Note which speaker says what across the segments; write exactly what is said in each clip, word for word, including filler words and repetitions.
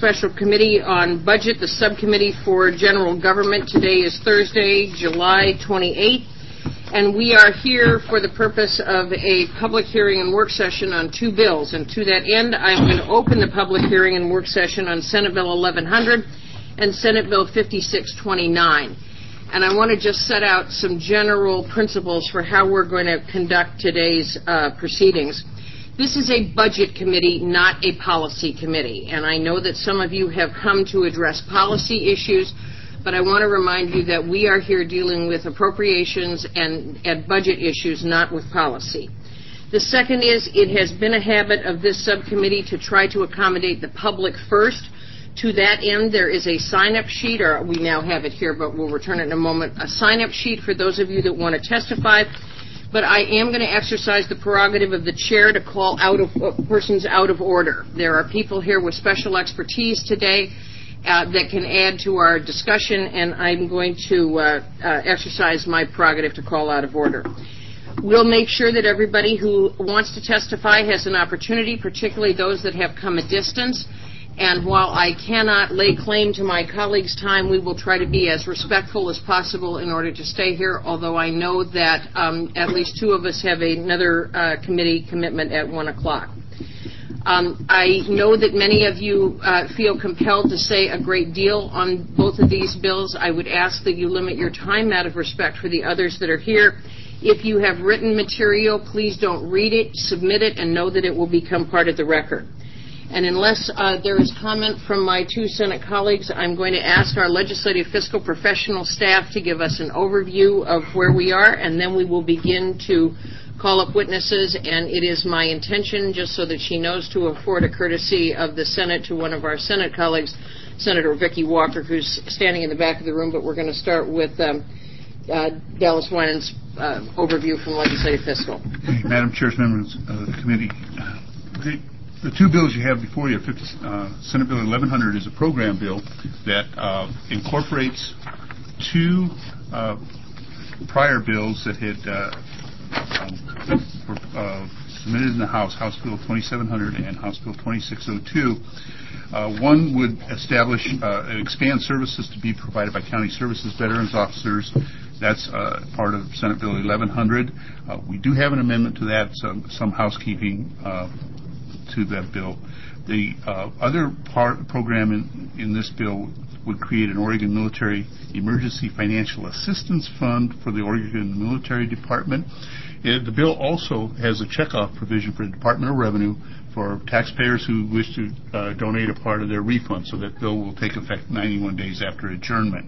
Speaker 1: Special Committee on Budget, the Subcommittee for General Government. Today is Thursday, July twenty-eighth, and we are here for the purpose of a public hearing and work session on two bills. And to that end, I'm going to open the public hearing and work session on Senate Bill eleven hundred and Senate Bill fifty-six twenty-nine. And I want to just set out some general principles for how we're going to conduct today's uh, proceedings. This is a budget committee, not a policy committee. And I know that some of you have come to address policy issues, but I want to remind you that we are here dealing with appropriations and, and budget issues, not with policy. The second is, it has been a habit of this subcommittee to try to accommodate the public first. To that end, there is a sign-up sheet, or we now have it here, but we'll return it in a moment, a sign-up sheet for those of you that want to testify. But I am going to exercise the prerogative of the chair to call out of uh, persons out of order. There are people here with special expertise today uh, that can add to our discussion, and I'm going to uh, uh, exercise my prerogative to call out of order. We'll make sure that everybody who wants to testify has an opportunity, particularly those that have come a distance. And while I cannot lay claim to my colleagues' time, we will try to be as respectful as possible in order to stay here, although I know that um, at least two of us have another uh, committee commitment at one o'clock. Um, I know that many of you uh, feel compelled to say a great deal on both of these bills. I would ask that you limit your time out of respect for the others that are here. If you have written material, please don't read it, submit it, and know that it will become part of the record. And unless uh, there is comment from my two Senate colleagues, I'm going to ask our legislative fiscal professional staff to give us an overview of where we are, and then we will begin to call up witnesses. And it is my intention, just so that she knows, to afford a courtesy of the Senate to one of our Senate colleagues, Senator Vicki Walker, who's standing in the back of the room. But we're going to start with um, uh, Dallas Winans' uh, overview from legislative fiscal.
Speaker 2: Hey, Madam Chair, members of the committee. The, The two bills you have before you, fifty, uh, Senate Bill eleven hundred is a program bill that uh, incorporates two uh, prior bills that had uh, um, were uh, submitted in the House, House Bill twenty-seven hundred and House Bill twenty-six oh two. Uh, one would establish, uh, expand services to be provided by county services veterans officers. That's uh, part of Senate Bill eleven hundred. Uh, we do have an amendment to that, some, some housekeeping uh, to that bill. The uh, other part program in, in this bill would create an Oregon Military Emergency Financial Assistance Fund for the Oregon Military Department. It, the bill also has a checkoff provision for the Department of Revenue for taxpayers who wish to uh, donate a part of their refund, so that bill will take effect ninety-one days after adjournment.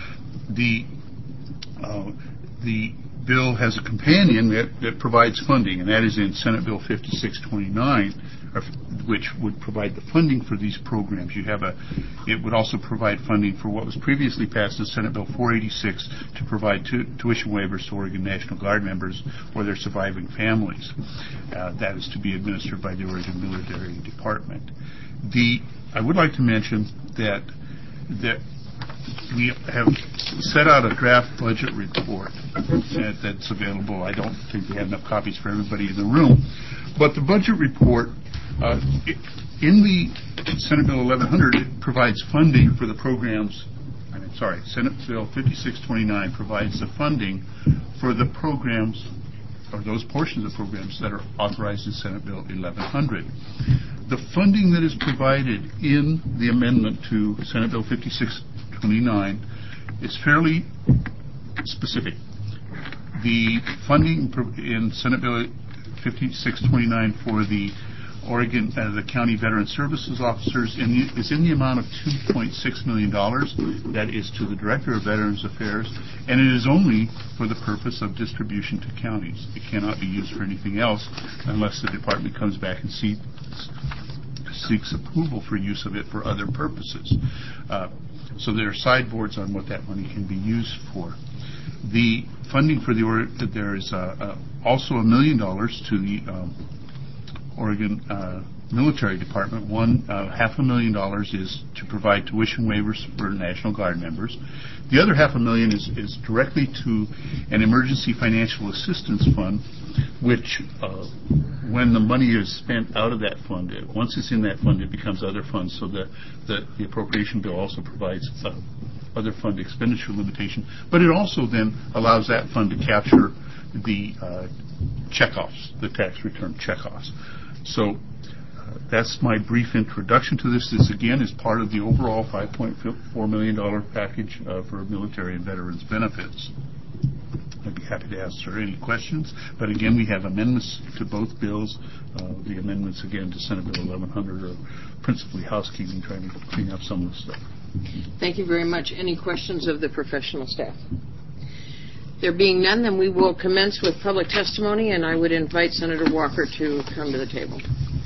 Speaker 2: The uh, the bill has a companion that, that provides funding, and that is in Senate Bill fifty-six twenty-nine, which would provide the funding for these programs. You have a, it would also provide funding for what was previously passed in Senate Bill four eighty-six to provide tu- tuition waivers to Oregon National Guard members or their surviving families. Uh, that is to be administered by the Oregon Military Department. The, I would like to mention that that we have set out a draft budget report that, that's available. I don't think we have enough copies for everybody in the room. But the budget report, uh, it, in the Senate Bill eleven hundred, it provides funding for the programs. I mean, sorry, Senate Bill fifty-six twenty-nine provides the funding for the programs, or those portions of programs that are authorized in Senate Bill eleven hundred. The funding that is provided in the amendment to Senate Bill fifty-six twenty-nine is fairly specific. The funding in Senate Bill fifty-six twenty-nine for the Oregon, uh, the county veteran services officers in the, is in the amount of two point six million dollars. That is to the Director of Veterans Affairs, and it is only for the purpose of distribution to counties. It cannot be used for anything else unless the department comes back and see, seeks approval for use of it for other purposes. Uh, so there are sideboards on what that money can be used for. The funding for the or- there is uh, uh, also a million dollars to the um, Oregon uh, military department. One, uh, half a million dollars is to provide tuition waivers for National Guard members. The other half a million is, is directly to an emergency financial assistance fund, which uh, when the money is spent out of that fund, it, once it's in that fund, it becomes other funds. So the, the, the appropriation bill also provides uh, other fund expenditure limitation. But it also then allows that fund to capture the uh, checkoffs, the tax return checkoffs. So uh, that's my brief introduction to this. This, again, is part of the overall five point four million dollars package uh, for military and veterans benefits. I'd be happy to answer any questions. But again, we have amendments to both bills. Uh, the amendments, again, to Senate Bill eleven hundred are principally housekeeping, trying to clean up some of the stuff.
Speaker 1: Thank you very much. Any questions of the professional staff? There being none, then we will commence with public testimony, and I would invite Senator Walker to come to the table.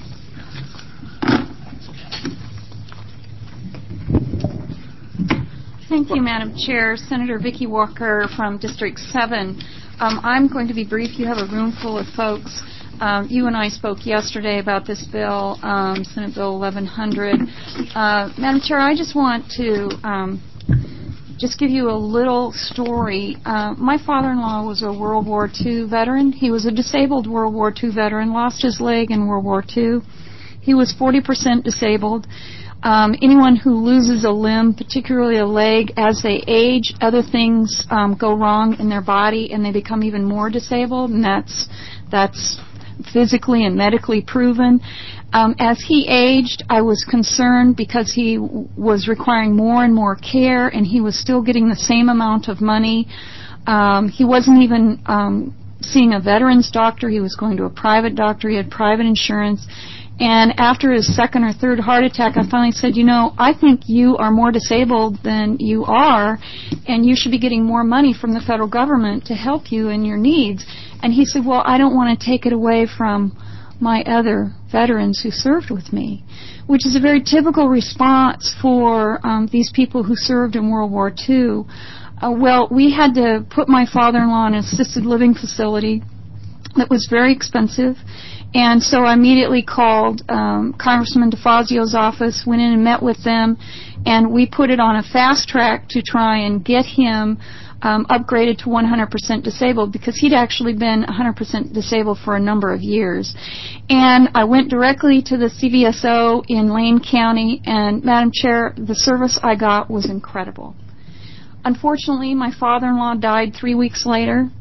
Speaker 3: Thank you, Madam Chair. Senator Vicki Walker from District seven. Um, I'm going to be brief. You have a room full of folks. Um, you and I spoke yesterday about this bill, um, Senate Bill eleven hundred. Uh, Madam Chair, I just want to um, just give you a little story. Uh, my father-in-law was a World War Two veteran. He was a disabled World War Two veteran, lost his leg in World War Two. He was forty percent disabled. Um, anyone who loses a limb, particularly a leg, as they age, other things um, go wrong in their body and they become even more disabled, and that's that's physically and medically proven. Um, as he aged, I was concerned because he w- was requiring more and more care, and he was still getting the same amount of money. Um, he wasn't even um, seeing a veterans doctor. He was going to a private doctor. He had private insurance. And after his second or third heart attack, I finally said, you know, I think you are more disabled than you are, and you should be getting more money from the federal government to help you in your needs. And he said, well, I don't want to take it away from my other veterans who served with me, which is a very typical response for um, these people who served in World War Two. Uh, well, we had to put my father-in-law in an assisted living facility that was very expensive. And so I immediately called um, Congressman DeFazio's office, went in and met with them, and we put it on a fast track to try and get him um, upgraded to one hundred percent disabled, because he'd actually been one hundred percent disabled for a number of years. And I went directly to the C V S O in Lane County, and Madam Chair, the service I got was incredible. Unfortunately, my father-in-law died three weeks later,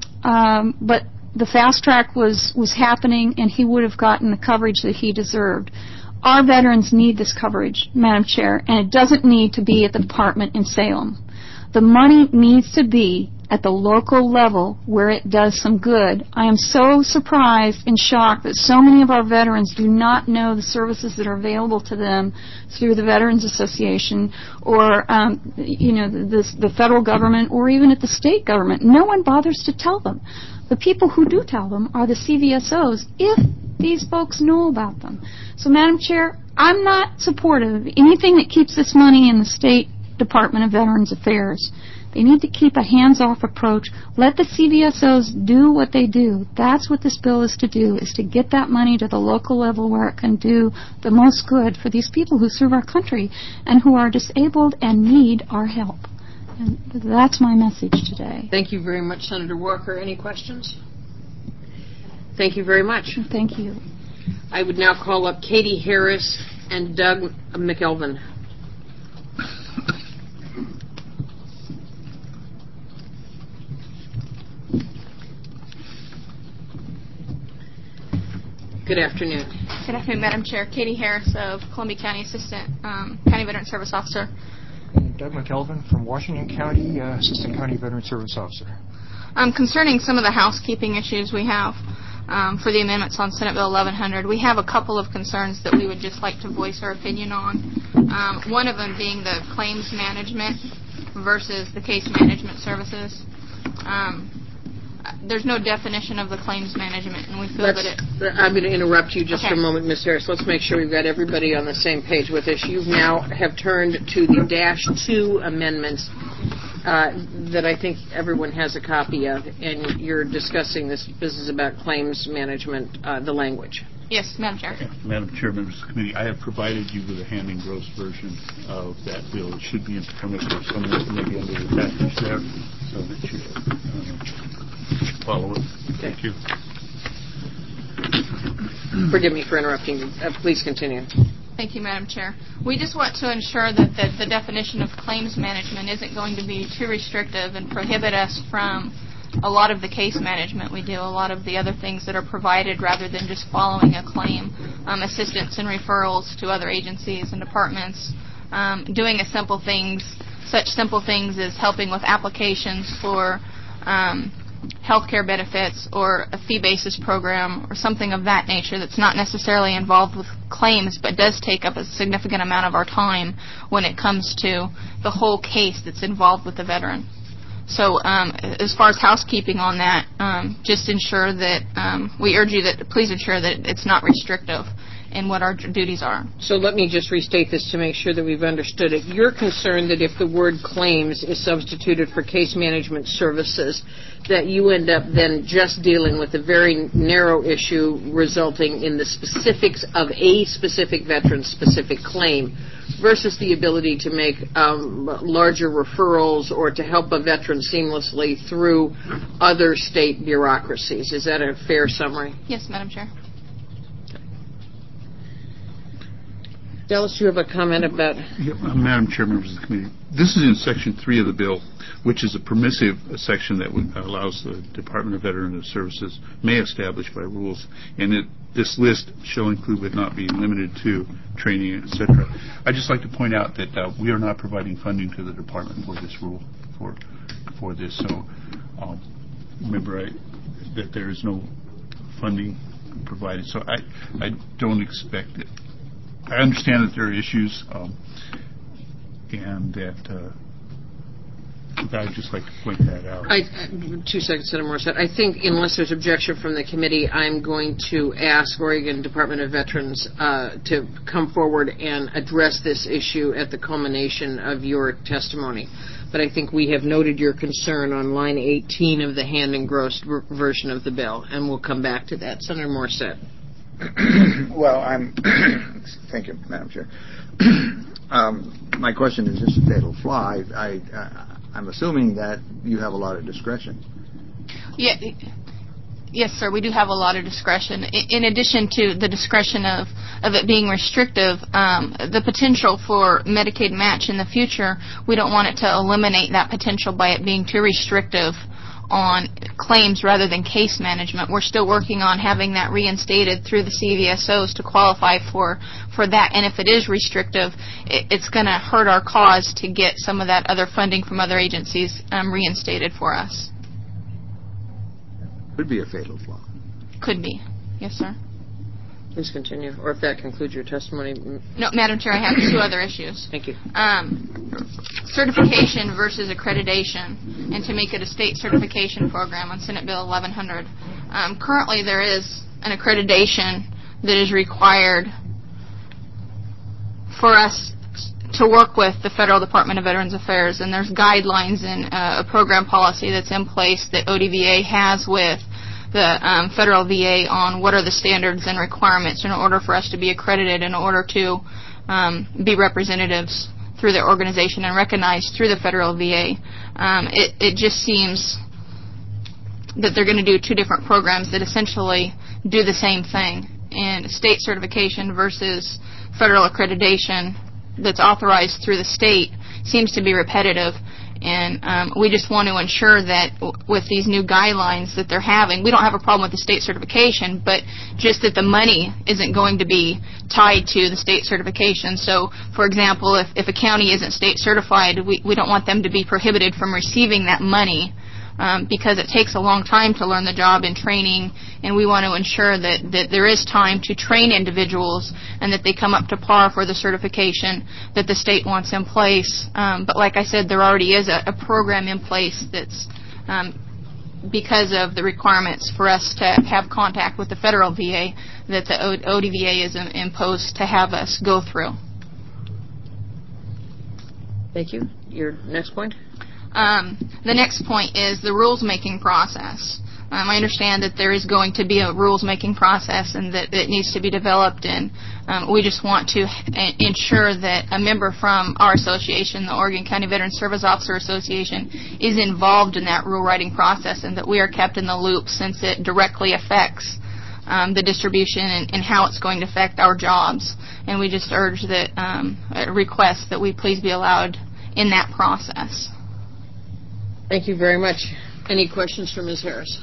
Speaker 3: um, but the fast track was, was happening, and he would have gotten the coverage that he deserved. Our veterans need this coverage, Madam Chair, and it doesn't need to be at the department in Salem. The money needs to be at the local level where it does some good. I am so surprised and shocked that so many of our veterans do not know the services that are available to them through the Veterans Association or, um, you know, the, the federal government or even at the state government. No one bothers to tell them. The people who do tell them are the C V S Os, if these folks know about them. So, Madam Chair, I'm not supportive of anything that keeps this money in the State Department of Veterans Affairs. They need to keep a hands-off approach. Let the C V S Os do what they do. That's what this bill is to do, is to get that money to the local level where it can do the most good for these people who serve our country and who are disabled and need our help. And that's my message today.
Speaker 1: Thank you very much, Senator Walker. Any questions? Thank you very much.
Speaker 3: Thank you.
Speaker 1: I would now call up Katie Harris and Doug McElvin. Good afternoon.
Speaker 4: Good afternoon, Madam Chair. Katie Harris of Columbia County, Assistant um, County Veteran Service Officer.
Speaker 5: And Doug McElvin from Washington County, uh, Assistant County Veteran Service Officer.
Speaker 4: Um, concerning some of the housekeeping issues we have um, for the amendments on Senate Bill eleven hundred, we have a couple of concerns that we would just like to voice our opinion on. Um, one of them being the claims management versus the case management services. Um, There's no definition of the claims management, and we feel
Speaker 1: Let's,
Speaker 4: that it...
Speaker 1: I'm going to interrupt you just
Speaker 4: okay.
Speaker 1: for a moment, Miz Harris. Let's make sure we've got everybody on the same page with this. You now have turned to the dash two amendments uh, that I think everyone has a copy of, and you're discussing this. This is about claims management, uh, the language.
Speaker 4: Yes, Madam Chair.
Speaker 2: Madam Chair, members of the committee, I have provided you with a hand engrossed version of that bill. It should be in front of you somewhere, maybe under the package there, so that you uh, follow it. Thank you.
Speaker 1: Forgive me for interrupting you. Uh, please continue.
Speaker 4: Thank you, Madam Chair. We just want to ensure that the, the definition of claims management isn't going to be too restrictive and prohibit us from a lot of the case management we do, a lot of the other things that are provided rather than just following a claim, um, assistance and referrals to other agencies and departments, um, doing a simple things, such simple things as helping with applications for um, health care benefits or a fee basis program or something of that nature that's not necessarily involved with claims but does take up a significant amount of our time when it comes to the whole case that's involved with the veteran. So um, as far as housekeeping on that, um, just ensure that um, we urge you that please ensure that it's not restrictive in what our duties are.
Speaker 1: So let me just restate this to make sure that we've understood it. You're concerned that if the word claims is substituted for case management services, that you end up then just dealing with a very narrow issue resulting in the specifics of a specific veteran's specific claim versus the ability to make um, larger referrals or to help a veteran seamlessly through other state bureaucracies. Is that a fair summary?
Speaker 4: Yes, Madam Chair.
Speaker 1: Dallas, do you have a comment about...
Speaker 2: Yeah, uh, Madam Chair, members of the committee, this is in Section three of the bill, which is a permissive uh, section that would, uh, allows the Department of Veterans Services may establish by rules, and it, this list shall include but not be limited to training, et cetera. I'd just like to point out that uh, we are not providing funding to the department for this rule, for for this. So um, remember I, that there is no funding provided. So I, I don't expect it. I understand that there are issues, um, and that uh, I'd just like to point that out.
Speaker 1: I, two seconds, Senator Morissette. I think unless there's objection from the committee, I'm going to ask Oregon Department of Veterans uh, to come forward and address this issue at the culmination of your testimony. But I think we have noted your concern on line eighteen of the hand-engrossed ver- version of the bill, and we'll come back to that. Senator Morissette.
Speaker 6: Well, I'm. Thank you, Madam Chair. um, my question is just a fatal flaw. I, I, uh, I'm assuming that you have a lot of discretion.
Speaker 4: Yeah, yes, sir. We do have a lot of discretion. In addition to the discretion of, of it being restrictive, um, the potential for Medicaid match in the future, we don't want it to eliminate that potential by it being too restrictive on claims rather than case management. We're still working on having that reinstated through the C V S Os to qualify for, for that. And if it is restrictive, it, it's going to hurt our cause to get some of that other funding from other agencies um, reinstated for us.
Speaker 6: Could be a fatal flaw.
Speaker 4: Could be. Yes, sir.
Speaker 1: Please continue. Or if that concludes your testimony.
Speaker 4: No, Madam Chair, I have two other issues.
Speaker 1: Thank you.
Speaker 4: Um, certification versus accreditation, and to make it a state certification program on Senate Bill eleven hundred. Um, currently, there is an accreditation that is required for us to work with the Federal Department of Veterans Affairs, and there's guidelines and uh, a program policy that's in place that O D V A has with the um, federal V A on what are the standards and requirements in order for us to be accredited, in order to um, be representatives through the organization and recognized through the federal V A. Um, it, it just seems that they're going to do two different programs that essentially do the same thing. And state certification versus federal accreditation that's authorized through the state seems to be repetitive. And um, we just want to ensure that w- with these new guidelines that they're having, we don't have a problem with the state certification, but just that the money isn't going to be tied to the state certification. So, for example, if, if a county isn't state certified, we, we don't want them to be prohibited from receiving that money um, because it takes a long time to learn the job and training, and we want to ensure that, that there is time to train individuals and that they come up to par for the certification that the state wants in place. Um, but like I said, there already is a, a program in place that's um, because of the requirements for us to have contact with the federal V A that the O D V A is imposed to have us go through.
Speaker 1: Thank you. Your next point?
Speaker 4: Um, the next point is the rules-making process. Um, I understand that there is going to be a rules-making process and that it needs to be developed, and um, we just want to h- ensure that a member from our association, the Oregon County Veteran Service Officer Association, is involved in that rule writing process and that we are kept in the loop, since it directly affects um, the distribution and, and how it's going to affect our jobs. And we just urge that, um, request that we please be allowed in that process.
Speaker 1: Thank you very much. Any questions for Miz Harris?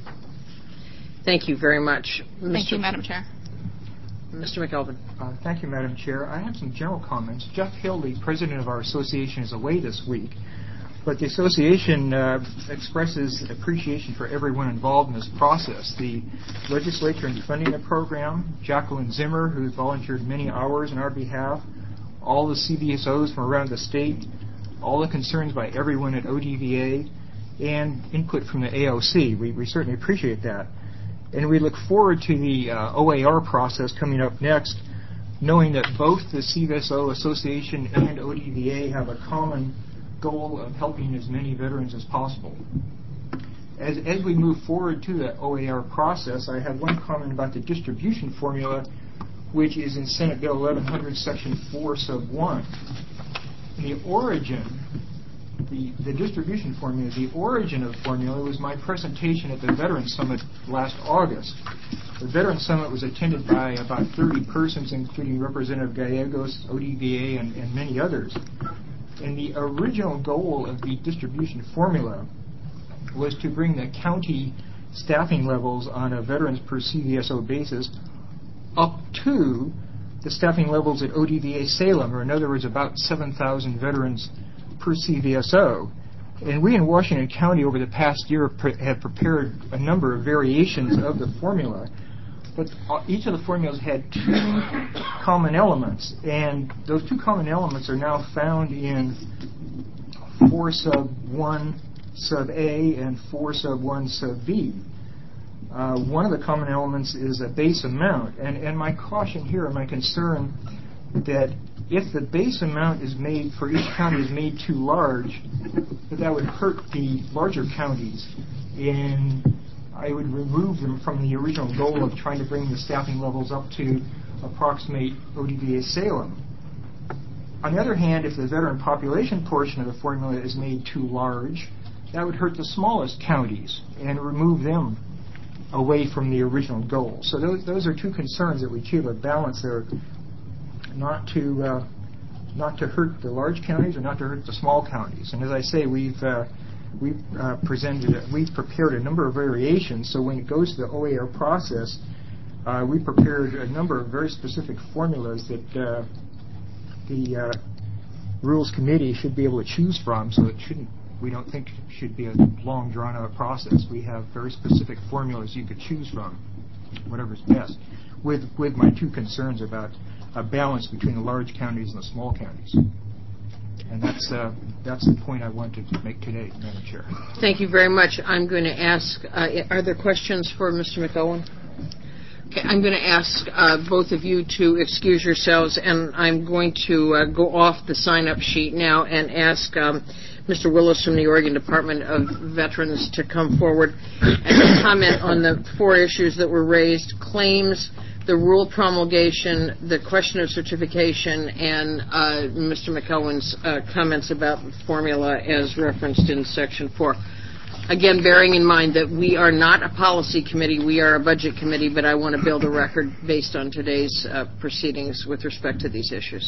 Speaker 1: Thank you very much.
Speaker 4: Thank Mister you, Madam Chair.
Speaker 1: Mister McElveen.
Speaker 5: Uh, thank you, Madam Chair. I have some general comments. Jeff Hill, the president of our association, is away this week, but the association uh, expresses appreciation for everyone involved in this process. The legislature in funding the program, Jacqueline Zimmer, who volunteered many hours on our behalf, all the C V S Os from around the state, all the concerns by everyone at O D V A, and input from the A O C. We, we certainly appreciate that. And we look forward to the uh, O A R process coming up next, knowing that both the C V S O Association and O D V A have a common goal of helping as many veterans as possible. As, as we move forward to the O A R process, I have one comment about the distribution formula, which is in Senate Bill eleven hundred, Section four, Sub one. The origin, the, the distribution formula, the origin of the formula was my presentation at the Veterans Summit last August. The Veterans Summit was attended by about thirty persons, including Representative Gallegos, O D V A, and, and many others. And the original goal of the distribution formula was to bring the county staffing levels on a veterans per C V S O basis up to the staffing levels at O D V A Salem, or in other words, about seven thousand veterans per C V S O. And we in Washington County over the past year pre- have prepared a number of variations of the formula, but each of the formulas had two common elements, and those two common elements are now found in four sub one sub A and four sub one sub B. Uh, one of the common elements is a base amount, and, and my caution here, my concern, that if the base amount is made for each county is made too large, that that would hurt the larger counties, and I would remove them from the original goal of trying to bring the staffing levels up to approximate O D V A Salem. On the other hand, if the veteran population portion of the formula is made too large, that would hurt the smallest counties and remove them away from the original goal. So those those are two concerns that we achieve a balance there, not to uh, not to hurt the large counties or not to hurt the small counties. And as I say, we've uh, we've uh, presented we've prepared a number of variations. So when it goes to the O A R process, uh, we prepared a number of very specific formulas that uh, the uh, Rules Committee should be able to choose from. So it shouldn't. We don't think it should be a long, drawn-out process. We have very specific formulas you could choose from, whatever's best, with with my two concerns about a balance between the large counties and the small counties. And that's uh, that's the point I wanted to make today, Madam Chair.
Speaker 1: Thank you very much. I'm going to ask, uh, are there questions for Mister McElveen? Okay, I'm going to ask uh, both of you to excuse yourselves, and I'm going to uh, go off the sign-up sheet now and ask um, Mister Willis from the Oregon Department of Veterans to come forward and comment on the four issues that were raised: claims, the rule promulgation, the question of certification, and uh, Mister McElveen's uh, comments about the formula as referenced in Section four. Again, bearing in mind that we are not a policy committee, we are a budget committee, but I want to build a record based on today's uh, proceedings with respect to these issues.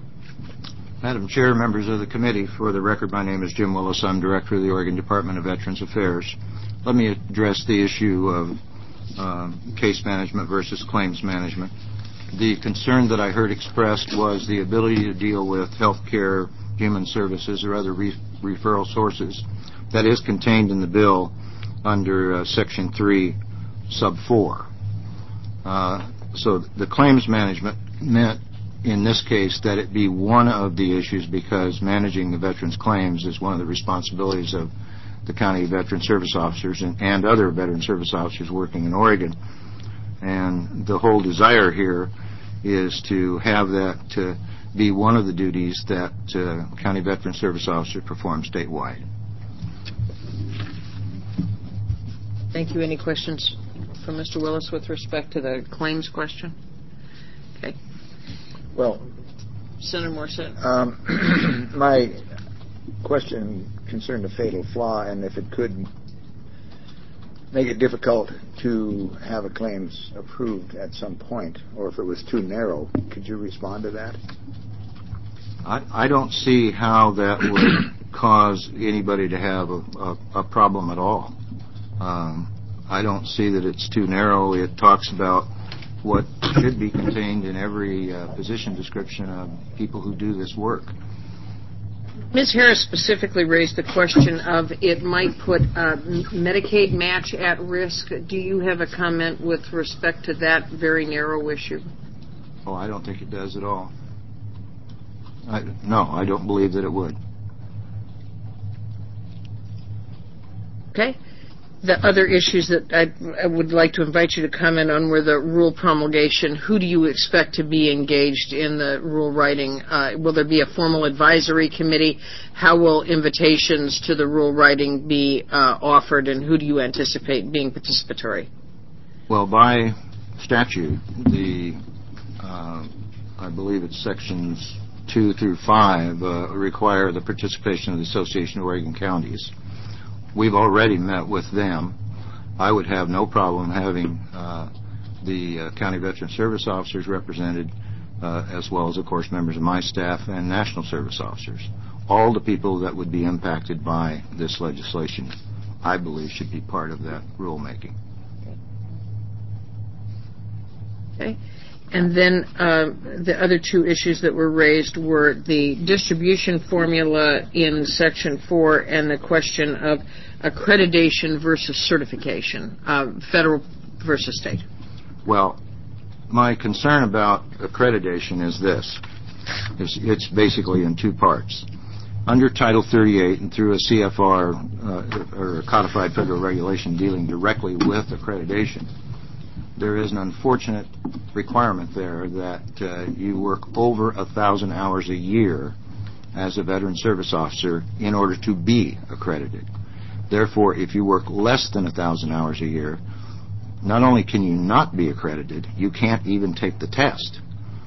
Speaker 7: Madam Chair, members of the committee, for the record, my name is Jim Willis. I'm Director of the Oregon Department of Veterans Affairs. Let me address the issue of uh, case management versus claims management. The concern that I heard expressed was the ability to deal with health care, human services, or other re- referral sources. That is contained in the bill under uh, Section three, Sub four. Uh, so the claims management meant, in this case, that it be one of the issues, because managing the veterans' claims is one of the responsibilities of the county veteran service officers and, and other veteran service officers working in Oregon. And the whole desire here is to have that to be one of the duties that uh, county veteran service officers perform statewide.
Speaker 1: Thank you. Any questions from Mister Willis with respect to the claims question? Okay.
Speaker 6: Well,
Speaker 1: Senator Morissette.
Speaker 6: Um, my question concerned a fatal flaw, and if it could make it difficult to have a claims approved at some point, or if it was too narrow, could you respond to that?
Speaker 7: I, I don't see how that would cause anybody to have a, a, a problem at all. Um, I don't see that it's too narrow. It talks about what should be contained in every uh, position description of people who do this work.
Speaker 1: Miz Harris specifically raised the question of it might put uh, Medicaid match at risk. Do you have a comment with respect to that very narrow issue?
Speaker 7: Oh, I don't think it does at all. I, no, I don't believe that it would.
Speaker 1: Okay. The other issues that I, I would like to invite you to comment on were the rule promulgation. Who do you expect to be engaged in the rule writing? Uh, will there be a formal advisory committee? How will invitations to the rule writing be uh, offered, and who do you anticipate being participatory?
Speaker 7: Well, by statute, the uh, I believe it's sections two through five uh, require the participation of the Association of Oregon Counties. We've already met with them. I would have no problem having uh, the uh, County Veteran Service Officers represented, uh, as well as, of course, members of my staff and National Service Officers. All the people that would be impacted by this legislation, I believe, should be part of that rulemaking.
Speaker 1: Okay. And then uh, the other two issues that were raised were the distribution formula in Section four and the question of accreditation versus certification, uh, federal versus state.
Speaker 7: Well, my concern about accreditation is this. It's, it's basically in two parts. Under Title thirty-eight and through a C F R uh, or a codified federal regulation dealing directly with accreditation, there is an unfortunate requirement there that uh, you work over a thousand hours a year as a veteran service officer in order to be accredited. Therefore, if you work less than a thousand hours a year, not only can you not be accredited, you can't even take the test.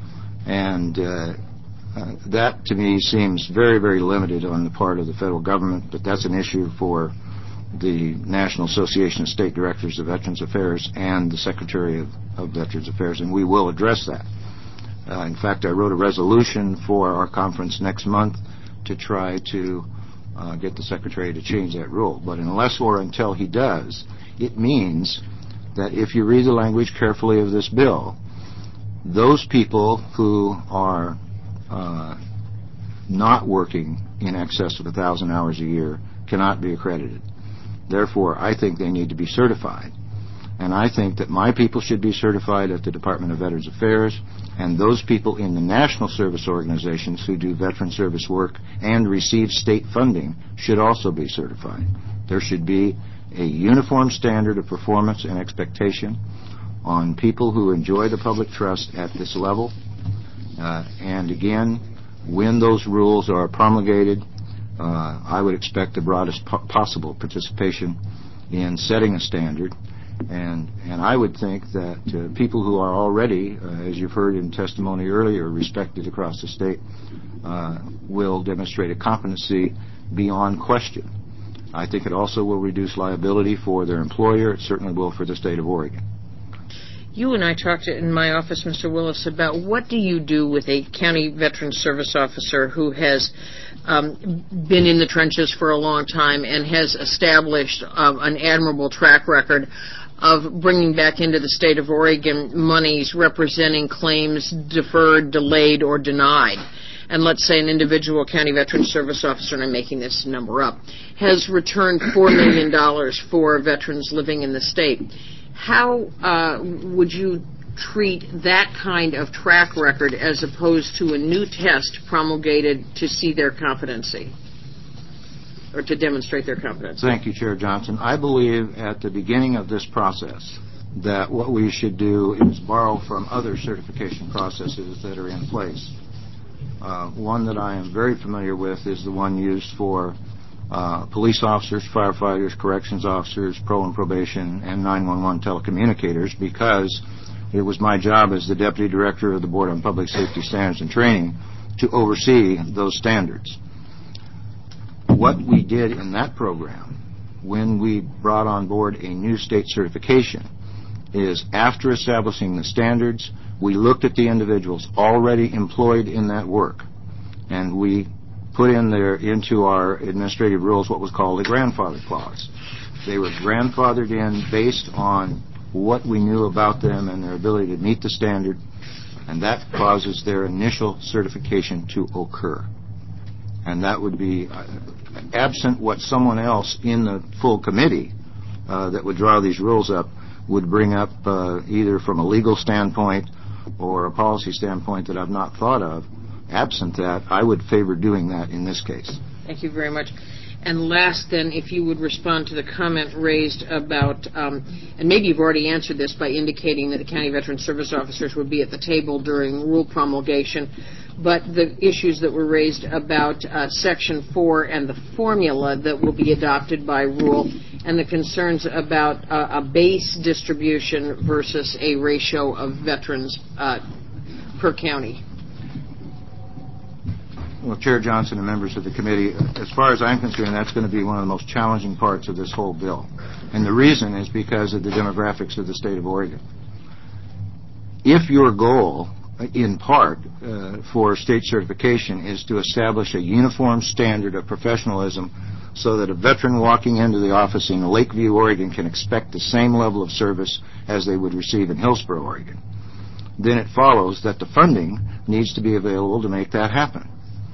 Speaker 7: And uh, uh, that, to me, seems very, very limited on the part of the federal government, but that's an issue for the National Association of State Directors of Veterans Affairs and the Secretary of, of Veterans Affairs, and we will address that. Uh, in fact, I wrote a resolution for our conference next month to try to uh, get the Secretary to change that rule. But unless or until he does, it means that if you read the language carefully of this bill, those people who are uh, not working in excess of a thousand hours a year cannot be accredited. Therefore, I think they need to be certified. And I think that my people should be certified at the Department of Veterans Affairs, and those people in the national service organizations who do veteran service work and receive state funding should also be certified. There should be a uniform standard of performance and expectation on people who enjoy the public trust at this level. Uh, and again, when those rules are promulgated, Uh, I would expect the broadest po- possible participation in setting a standard, and and I would think that uh, people who are already, uh, as you've heard in testimony earlier, respected across the state, uh, will demonstrate a competency beyond question. I think it also will reduce liability for their employer. It certainly will for the state of Oregon.
Speaker 1: You and I talked in my office, Mister Willis, about what do you do with a county veteran service officer who has um, been in the trenches for a long time and has established uh, an admirable track record of bringing back into the state of Oregon monies representing claims deferred, delayed, or denied. And let's say an individual county veteran service officer, and I'm making this number up, has returned four million dollars for veterans living in the state. How uh, would you treat that kind of track record as opposed to a new test promulgated to see their competency or to demonstrate their competency?
Speaker 7: Thank you, Chair Johnson. I believe at the beginning of this process that what we should do is borrow from other certification processes that are in place. Uh, one that I am very familiar with is the one used for uh, police officers, firefighters, corrections officers, pro and probation, and nine one one telecommunicators, because it was my job as the Deputy Director of the Board on Public Safety Standards and Training to oversee those standards. What we did in that program when we brought on board a new state certification is, after establishing the standards, we looked at the individuals already employed in that work, and we put in there into our administrative rules what was called a grandfather clause. They were grandfathered in based on what we knew about them and their ability to meet the standard, and that causes their initial certification to occur. And that would be, uh, absent what someone else in the full committee uh, that would draw these rules up would bring up, uh, either from a legal standpoint or a policy standpoint that I've not thought of. Absent that, I would favor doing that in this case.
Speaker 1: Thank you very much. And last, then, if you would respond to the comment raised about, um, and maybe you've already answered this by indicating that the county veteran service officers would be at the table during rule promulgation, but the issues that were raised about uh, Section four and the formula that will be adopted by rule, and the concerns about uh, a base distribution versus a ratio of veterans uh, per county.
Speaker 7: Well, Chair Johnson and members of the committee, as far as I'm concerned, that's going to be one of the most challenging parts of this whole bill. And the reason is because of the demographics of the state of Oregon. If your goal, in part, uh, for state certification is to establish a uniform standard of professionalism so that a veteran walking into the office in Lakeview, Oregon can expect the same level of service as they would receive in Hillsborough, Oregon, then it follows that the funding needs to be available to make that happen.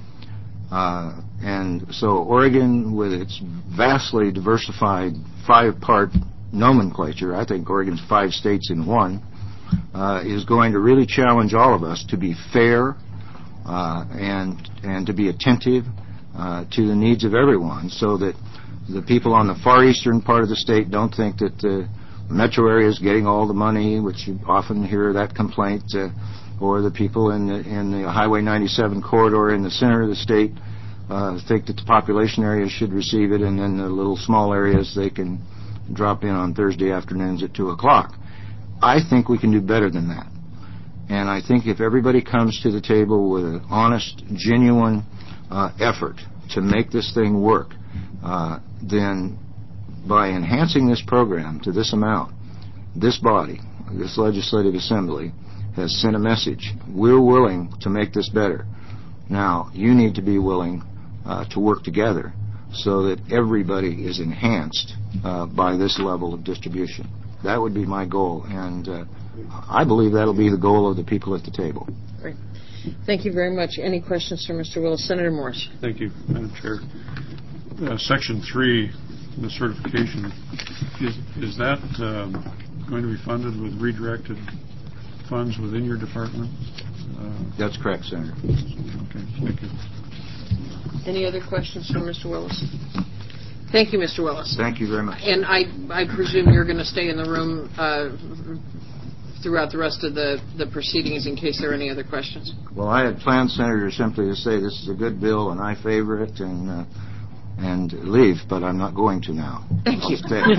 Speaker 7: Uh, and so Oregon, with its vastly diversified five-part nomenclature, I think Oregon's five states in one, uh, is going to really challenge all of us to be fair uh, and and to be attentive uh, to the needs of everyone, so that the people on the far eastern part of the state don't think that the metro area is getting all the money, which you often hear that complaint, uh, or the people in the, in the Highway ninety-seven corridor in the center of the state uh, think that the population areas should receive it, and then the little small areas they can drop in on Thursday afternoons at two o'clock. I think we can do better than that. And I think if everybody comes to the table with an honest, genuine uh, effort to make this thing work, uh, then by enhancing this program to this amount, this body, this legislative assembly, has sent a message. We're willing to make this better. Now, you need to be willing uh, to work together so that everybody is enhanced uh, by this level of distribution. That would be my goal, and uh, I believe that'll be the goal of the people at the table.
Speaker 1: Great. Thank you very much. Any questions for Mister Willis? Senator Morse.
Speaker 8: Thank you, Madam Chair. Uh, Section three, the certification, is, is that um, going to be funded with redirected funds within your department? Uh,
Speaker 7: That's correct, Senator.
Speaker 8: Okay, thank you.
Speaker 1: Any other questions for Mister Willis? Thank you, Mister Willis.
Speaker 7: Thank you very much.
Speaker 1: And I, I presume you're going to stay in the room uh, throughout the rest of the, the proceedings in case there are any other questions.
Speaker 7: Well, I had planned, Senator, simply to say this is a good bill and I favor it and uh, and leave, but I'm not going to now.
Speaker 1: Thank
Speaker 7: I'll
Speaker 1: you.
Speaker 7: stay.
Speaker 1: All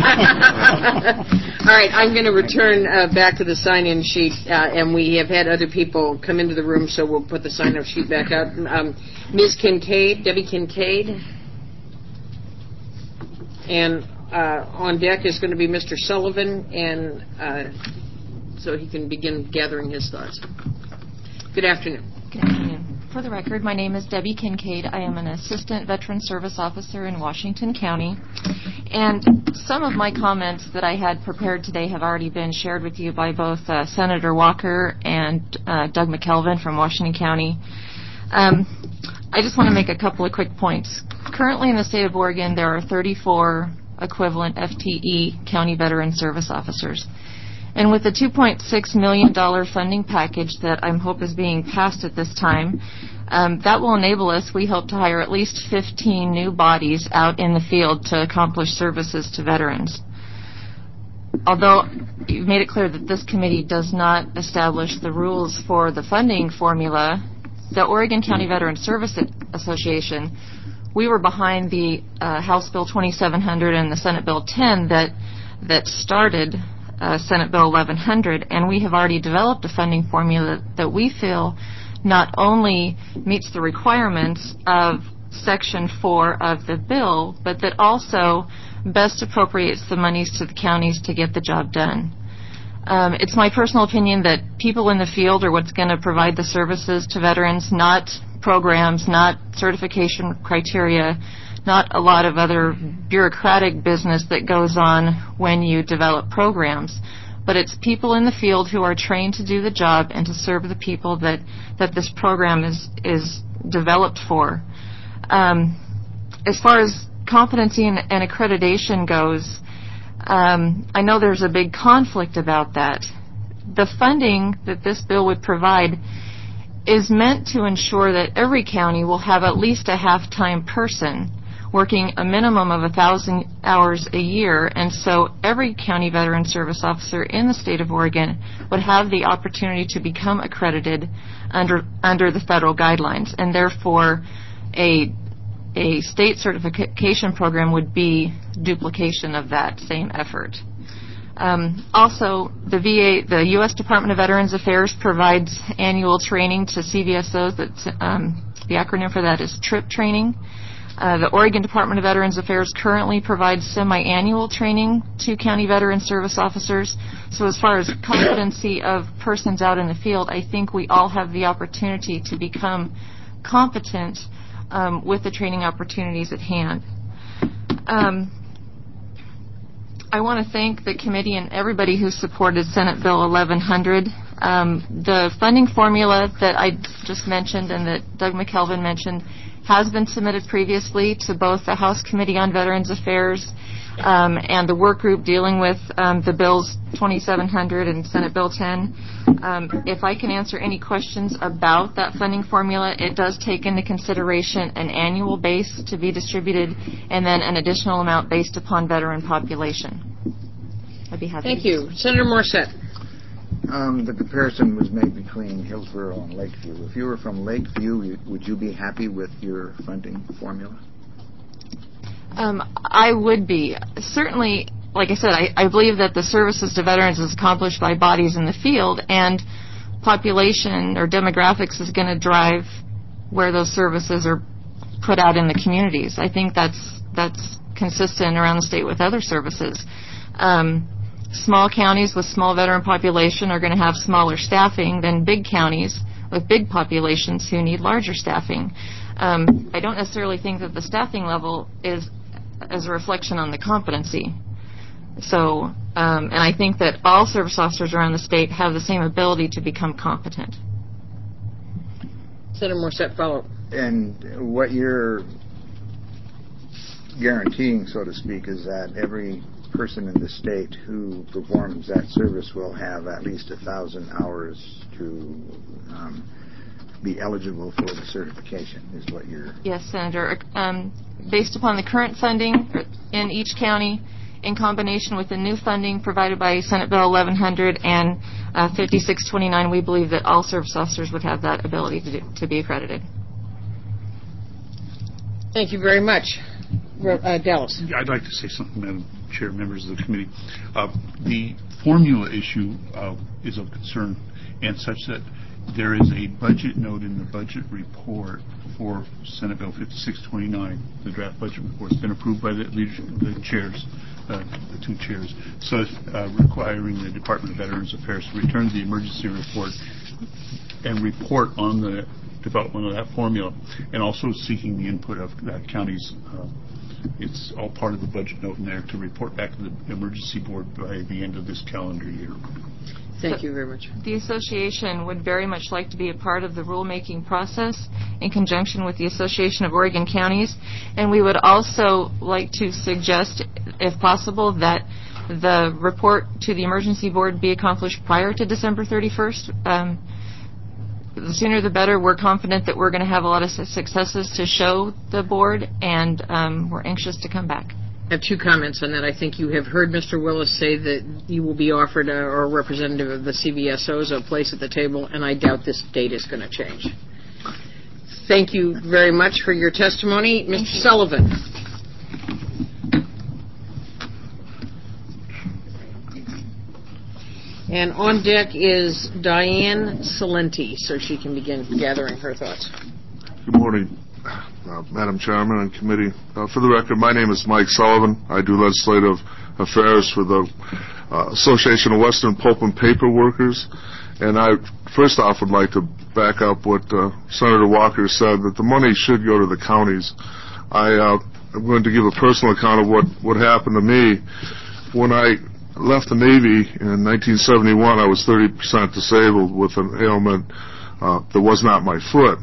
Speaker 1: right, I'm going to return uh, back to the sign-in sheet, uh, and we have had other people come into the room, so we'll put the sign-up sheet back out. Um, Miz Kincaid, Debbie Kincaid, and uh, on deck is going to be Mister Sullivan, and uh, so he can begin gathering his thoughts. Good afternoon.
Speaker 9: Good afternoon. For the record, my name is Debbie Kincaid. I am an Assistant Veteran Service Officer in Washington County. And some of my comments that I had prepared today have already been shared with you by both uh, Senator Walker and uh, Doug McKelvin from Washington County. Um, I just want to make a couple of quick points. Currently in the state of Oregon, there are thirty-four equivalent F T E County Veteran Service Officers. And with the two point six million dollars funding package that I hope is being passed at this time, um, that will enable us, we hope, to hire at least fifteen new bodies out in the field to accomplish services to veterans. Although you've made it clear that this committee does not establish the rules for the funding formula, the Oregon County Veteran Service Association we were behind the uh, House Bill twenty-seven hundred and the Senate Bill ten that that started uh, Senate Bill eleven hundred, and we have already developed a funding formula that we feel not only meets the requirements of Section four of the bill, but that also best appropriates the monies to the counties to get the job done. Um, it's my personal opinion that people in the field are what's going to provide the services to veterans, not programs, not certification criteria, not a lot of other bureaucratic business that goes on when you develop programs. But it's people in the field who are trained to do the job and to serve the people that, that this program is, is developed for. Um, as far as competency and, and accreditation goes, um, I know there's a big conflict about that. The funding that this bill would provide is meant to ensure that every county will have at least a half-time person working a minimum of one thousand hours a year, and so every county veteran service officer in the state of Oregon would have the opportunity to become accredited under under the federal guidelines, and therefore a a state certification program would be duplication of that same effort. Um, also, the V A, the U S Department of Veterans Affairs provides annual training to C V S Os. That's, um, the acronym for that is TRIP training. Uh, the Oregon Department of Veterans Affairs currently provides semi-annual training to county veteran service officers. So as far as competency of persons out in the field, I think we all have the opportunity to become competent um, with the training opportunities at hand. Um, I want to thank the committee and everybody who supported Senate Bill eleven hundred. Um, the funding formula that I just mentioned and that Doug McKelvin mentioned has been submitted previously to both the House Committee on Veterans Affairs um, and the work group dealing with um, the bills twenty-seven hundred and Senate Bill ten. Um, if I can answer any questions about that funding formula, it does take into consideration an annual base to be distributed and then an additional amount based upon veteran population. I'd be happy.
Speaker 1: Thank
Speaker 9: to
Speaker 1: you. Senator Morissette.
Speaker 6: Um, the comparison was made between Hillsborough and Lakeview. If you were from Lakeview, you, would you be happy with your funding formula?
Speaker 9: Um, I would be. Certainly, like I said, I, I believe that the services to veterans is accomplished by bodies in the field, and population or demographics is going to drive where those services are put out in the communities. I think that's that's consistent around the state with other services. Um, Small counties with small veteran population are going to have smaller staffing than big counties with big populations who need larger staffing. Um, I don't necessarily think that the staffing level is as a reflection on the competency. So, um, and I think that all service officers around the state have the same ability to become competent.
Speaker 1: Senator Morissette, follow up.
Speaker 6: And what you're guaranteeing, so to speak, is that every person in the state who performs that service will have at least a thousand hours to um, be eligible for the certification, is what you're...
Speaker 9: Yes, Senator. Um, based upon the current funding in each county, in combination with the new funding provided by Senate Bill eleven hundred and uh, fifty-six twenty-nine, we believe that all service officers would have that ability to, do, to be accredited.
Speaker 1: Thank you very much. Uh, Dallas.
Speaker 2: I'd like to say something, Madam Chair, members of the committee. Uh, the formula issue uh, is of concern, and such that there is a budget note in the budget report for Senate Bill fifty-six twenty-nine. The draft budget report has been approved by the, leadership, the chairs, uh, the two chairs, so uh, requiring the Department of Veterans Affairs to return the emergency report and report on the development of that formula, and also seeking the input of that county's. Uh, It's all part of the budget note in there to report back to the emergency board by the end of this calendar year.
Speaker 1: Thank you very much.
Speaker 9: The association would very much like to be a part of the rulemaking process in conjunction with the Association of Oregon Counties, and we would also like to suggest, if possible, that the report to the emergency board be accomplished prior to December thirty-first. Um, The sooner the better. We're confident that we're going to have a lot of successes to show the board, and um, we're anxious to come back.
Speaker 1: I have two comments on that. I think you have heard Mister Willis say that you will be offered, a, or a representative of the C V S Os, a place at the table, and I doubt this date is going to change. Thank you very much for your testimony. Mister Sullivan. And on deck is Diane Salenti, so she can begin gathering her thoughts.
Speaker 10: Good morning, uh, Madam Chairman and committee. Uh, for the record, my name is Mike Sullivan. I do legislative affairs for the uh, Association of Western Pulp and Paper Workers. And I, first off, would like to back up what uh, Senator Walker said, that the money should go to the counties. I, uh, I'm going to give a personal account of what, what happened to me. When I left the Navy in nineteen seventy-one, I was thirty percent disabled with an ailment uh, that was not my foot.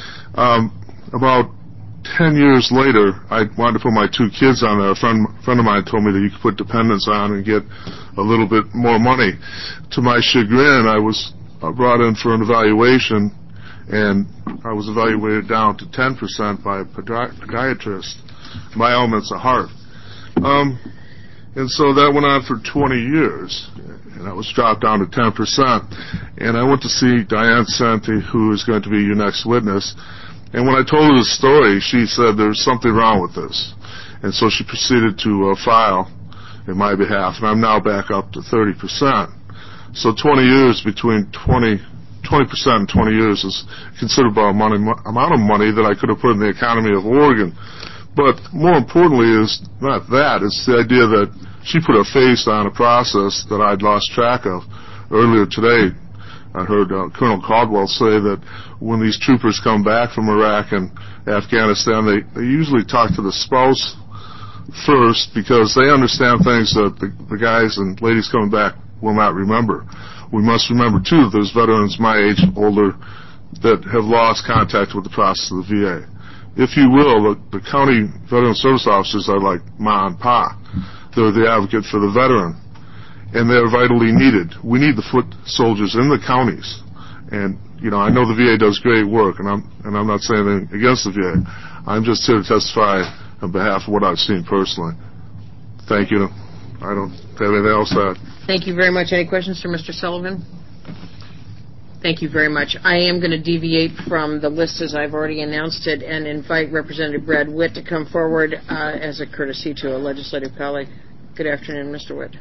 Speaker 10: Um, about ten years later, I wanted to put my two kids on there. A friend, friend of mine told me that you could put dependents on and get a little bit more money. To my chagrin, I was brought in for an evaluation, and I was evaluated down to ten percent by a podi- podiatrist. My ailment's a heart. Um, And so that went on for twenty years, and I was dropped down to ten percent. And I went to see Diane Salenti, who is going to be your next witness. And when I told her the story, she said there's something wrong with this. And so she proceeded to uh, file in my behalf, and I'm now back up to thirty percent. So twenty years between twenty, twenty percent and twenty years is a considerable amount of money that I could have put in the economy of Oregon. But more importantly is not that, it's the idea that she put a face on a process that I'd lost track of. Earlier today, I heard uh, Colonel Caldwell say that when these troopers come back from Iraq and Afghanistan, they, they usually talk to the spouse first because they understand things that the, the guys and ladies coming back will not remember. We must remember, too, that there's veterans my age, older, that have lost contact with the process of the V A. If you will, the, the county veteran service officers are like ma and pa. They're the advocate for the veteran, and they're vitally needed. We need the foot soldiers in the counties, and you know I know the V A does great work, and I'm and I'm not saying anything against the V A. I'm just here to testify on behalf of what I've seen personally. Thank you. I don't have anything else to add.
Speaker 1: Thank you very much. Any questions for Mister Sullivan? Thank you very much. I am going to deviate from the list as I've already announced it and invite Representative Brad Witt to come forward uh, as a courtesy to a legislative colleague. Good afternoon, Mister Witt.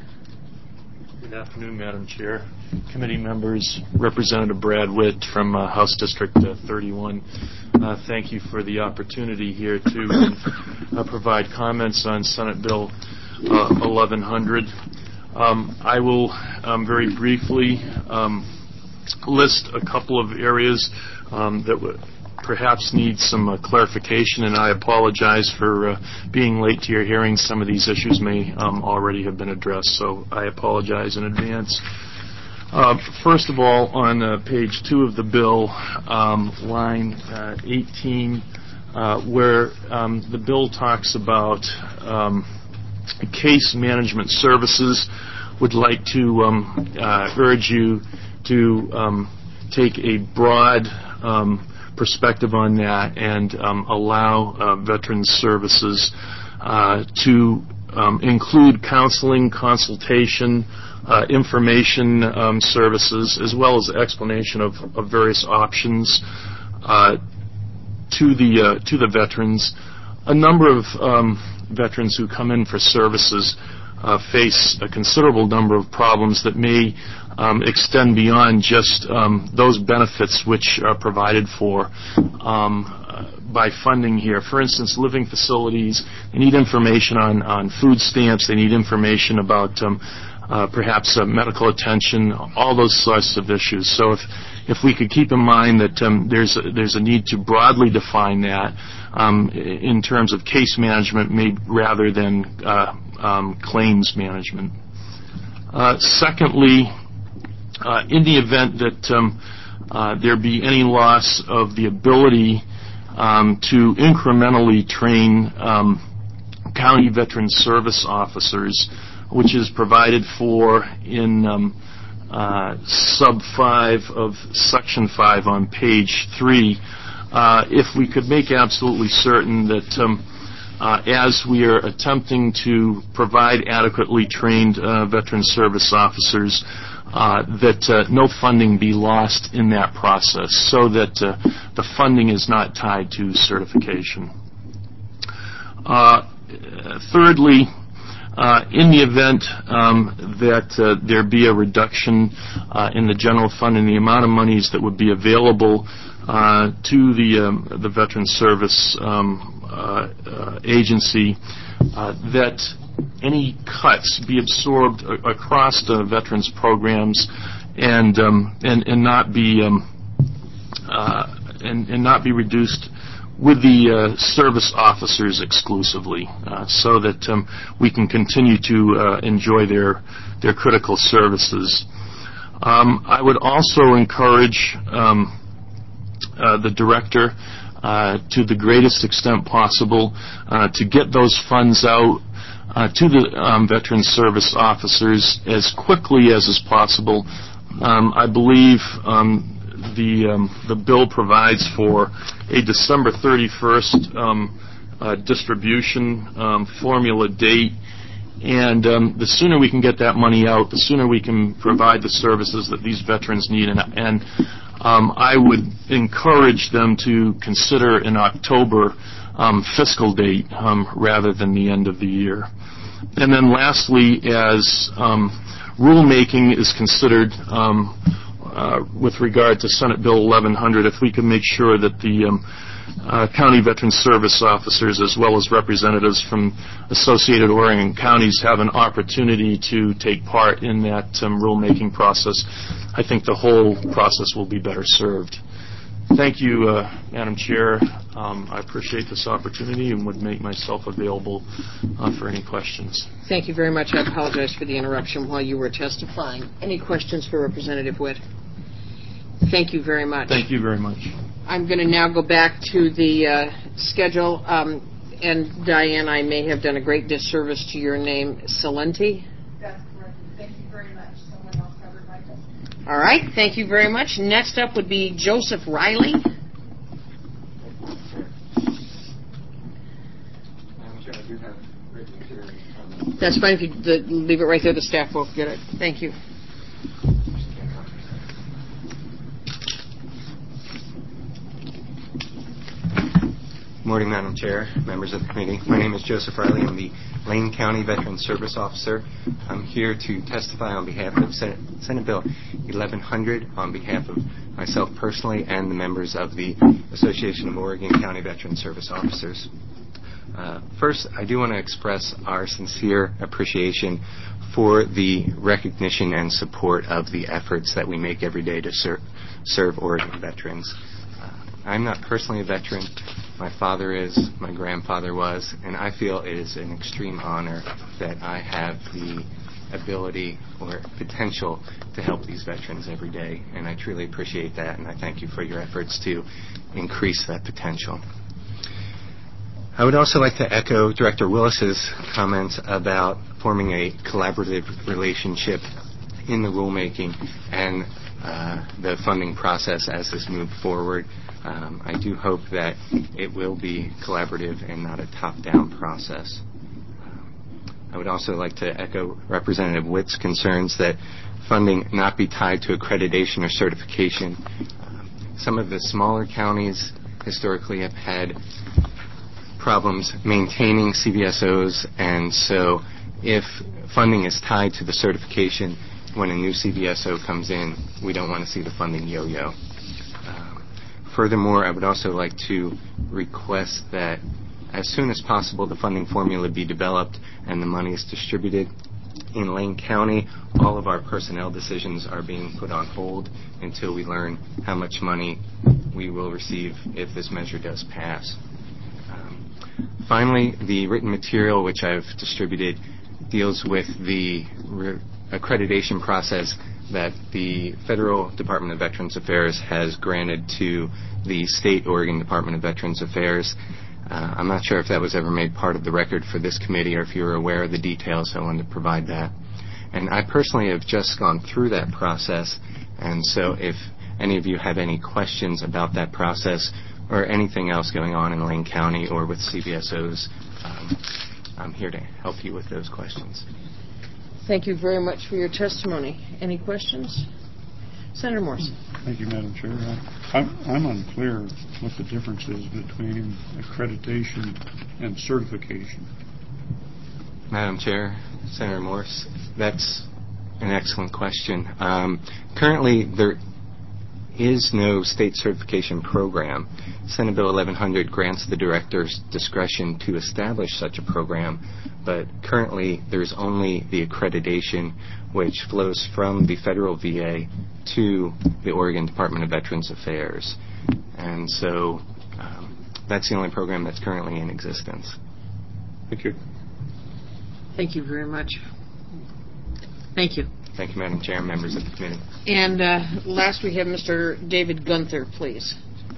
Speaker 11: Good afternoon, Madam Chair, committee members, Representative Brad Witt from uh, House District uh, thirty-one. Uh, thank you for the opportunity here to uh, provide comments on Senate Bill uh, eleven hundred. Um, I will um, very briefly um, list a couple of areas um, that w- perhaps need some uh, clarification, and I apologize for uh, being late to your hearing. Some of these issues may um, already have been addressed, so I apologize in advance. Uh, first of all, on uh, page two of the bill, um, line uh, eighteen, uh, where um, the bill talks about um, case management services, would like to um, uh, urge you to um, take a broad um, perspective on that and um, allow uh, Veterans Services uh, to um, include counseling, consultation, uh, information um, services, as well as explanation of, of various options uh, to the uh, to the veterans. A number of um, veterans who come in for services uh, face a considerable number of problems that may Um, extend beyond just um, those benefits which are provided for um, uh, by funding here. For instance, living facilities, they need information on, on food stamps, they need information about um, uh, perhaps uh, medical attention, all those sorts of issues. So if, if we could keep in mind that um, there's, a, there's a need to broadly define that um, in terms of case management maybe rather than uh, um, claims management. Uh, secondly, Uh, in the event that um, uh, there be any loss of the ability um, to incrementally train um, county veteran service officers, which is provided for in um, uh, sub five of section five on page three, uh, if we could make absolutely certain that um, uh, as we are attempting to provide adequately trained uh, veteran service officers, uh, that uh, no funding be lost in that process, so that uh, the funding is not tied to certification. Uh, thirdly, uh, in the event um, that uh, there be a reduction uh, in the general fund and the amount of monies that would be available uh, to the um, the Veterans Service um, uh, uh, Agency, uh, that any cuts be absorbed a- across the veterans programs, and um, and and not be um, uh, and, and not be reduced with the uh, service officers exclusively, uh, so that um, we can continue to uh, enjoy their their critical services. Um, I would also encourage um, uh, the director, uh, to the greatest extent possible, uh, to get those funds out Uh, to the um, veteran service officers as quickly as is possible. Um, I believe um, the um, the bill provides for a December thirty-first um, uh, distribution um, formula date, and um, the sooner we can get that money out, the sooner we can provide the services that these veterans need. And, and um, I would encourage them to consider an October Um, fiscal date um, rather than the end of the year. And then lastly, as um, rulemaking is considered um, uh, with regard to Senate Bill eleven hundred, if we can make sure that the um, uh, county veteran service officers, as well as representatives from associated Oregon counties, have an opportunity to take part in that um, rulemaking process, I think the whole process will be better served. Thank you, uh, Madam Chair. Um, I appreciate this opportunity and would make myself available uh, for any questions.
Speaker 1: Thank you very much. I apologize for the interruption while you were testifying. Any questions for Representative Witt? Thank you very much.
Speaker 11: Thank you very much.
Speaker 1: I'm going to now go back to the uh, schedule. Um, and, Diane, I may have done a great disservice to your name, Salenti.
Speaker 12: That's correct. Thank you very much. Someone else covered my question.
Speaker 1: All right. Thank you very much. Next up would be Joseph Riley. That's fine if you the, leave it right there. The staff will get it. Thank you.
Speaker 13: Good morning, Madam Chair, members of the committee. My name is Joseph Riley. I'm the Lane County Veteran Service Officer. I'm here to testify on behalf of Senate, Senate Bill eleven hundred on behalf of myself personally and the members of the Association of Oregon County Veteran Service Officers. Uh, first, I do want to express our sincere appreciation for the recognition and support of the efforts that we make every day to ser- serve Oregon veterans. Uh, I'm not personally a veteran. My father is, my grandfather was, and I feel it is an extreme honor that I have the ability or potential to help these veterans every day, and I truly appreciate that, and I thank you for your efforts to increase that potential. I would also like to echo Director Willis's comments about forming a collaborative relationship in the rulemaking and uh, the funding process as this moves forward. Um, I do hope that it will be collaborative and not a top-down process. Um, I would also like to echo Representative Witt's concerns that funding not be tied to accreditation or certification. Um, some of the smaller counties historically have had problems maintaining C V S Os, and so if funding is tied to the certification, when a new C V S O comes in, we don't want to see the funding yo-yo. Um, furthermore, I would also like to request that as soon as possible the funding formula be developed and the money is distributed. In Lane County, all of our personnel decisions are being put on hold until we learn how much money we will receive if this measure does pass. Finally, the written material which I've distributed deals with the re- accreditation process that the Federal Department of Veterans Affairs has granted to the State Oregon Department of Veterans Affairs. Uh, I'm not sure if that was ever made part of the record for this committee or if you were aware of the details, so I wanted to provide that. And I personally have just gone through that process, and so if any of you have any questions about that process or anything else going on in Lane County or with C V S Os, um, I'm here to help you with those questions.
Speaker 1: Thank you very much for your testimony. Any questions? Senator Morrison.
Speaker 8: Thank you, Madam Chair. Uh, I'm, I'm unclear what the difference is between accreditation and certification.
Speaker 13: Madam Chair, Senator Morse, that's an excellent question. Um, currently, there is no state certification program. Senate Bill eleven hundred grants the director's discretion to establish such a program, but currently there's only the accreditation which flows from the federal V A to the Oregon Department of Veterans Affairs. And so um, that's the only program that's currently in existence.
Speaker 8: Thank you.
Speaker 1: Thank you very much. Thank you.
Speaker 13: Thank you, Madam Chair, members of the committee.
Speaker 1: And uh, last we have Mister David Gunther, please.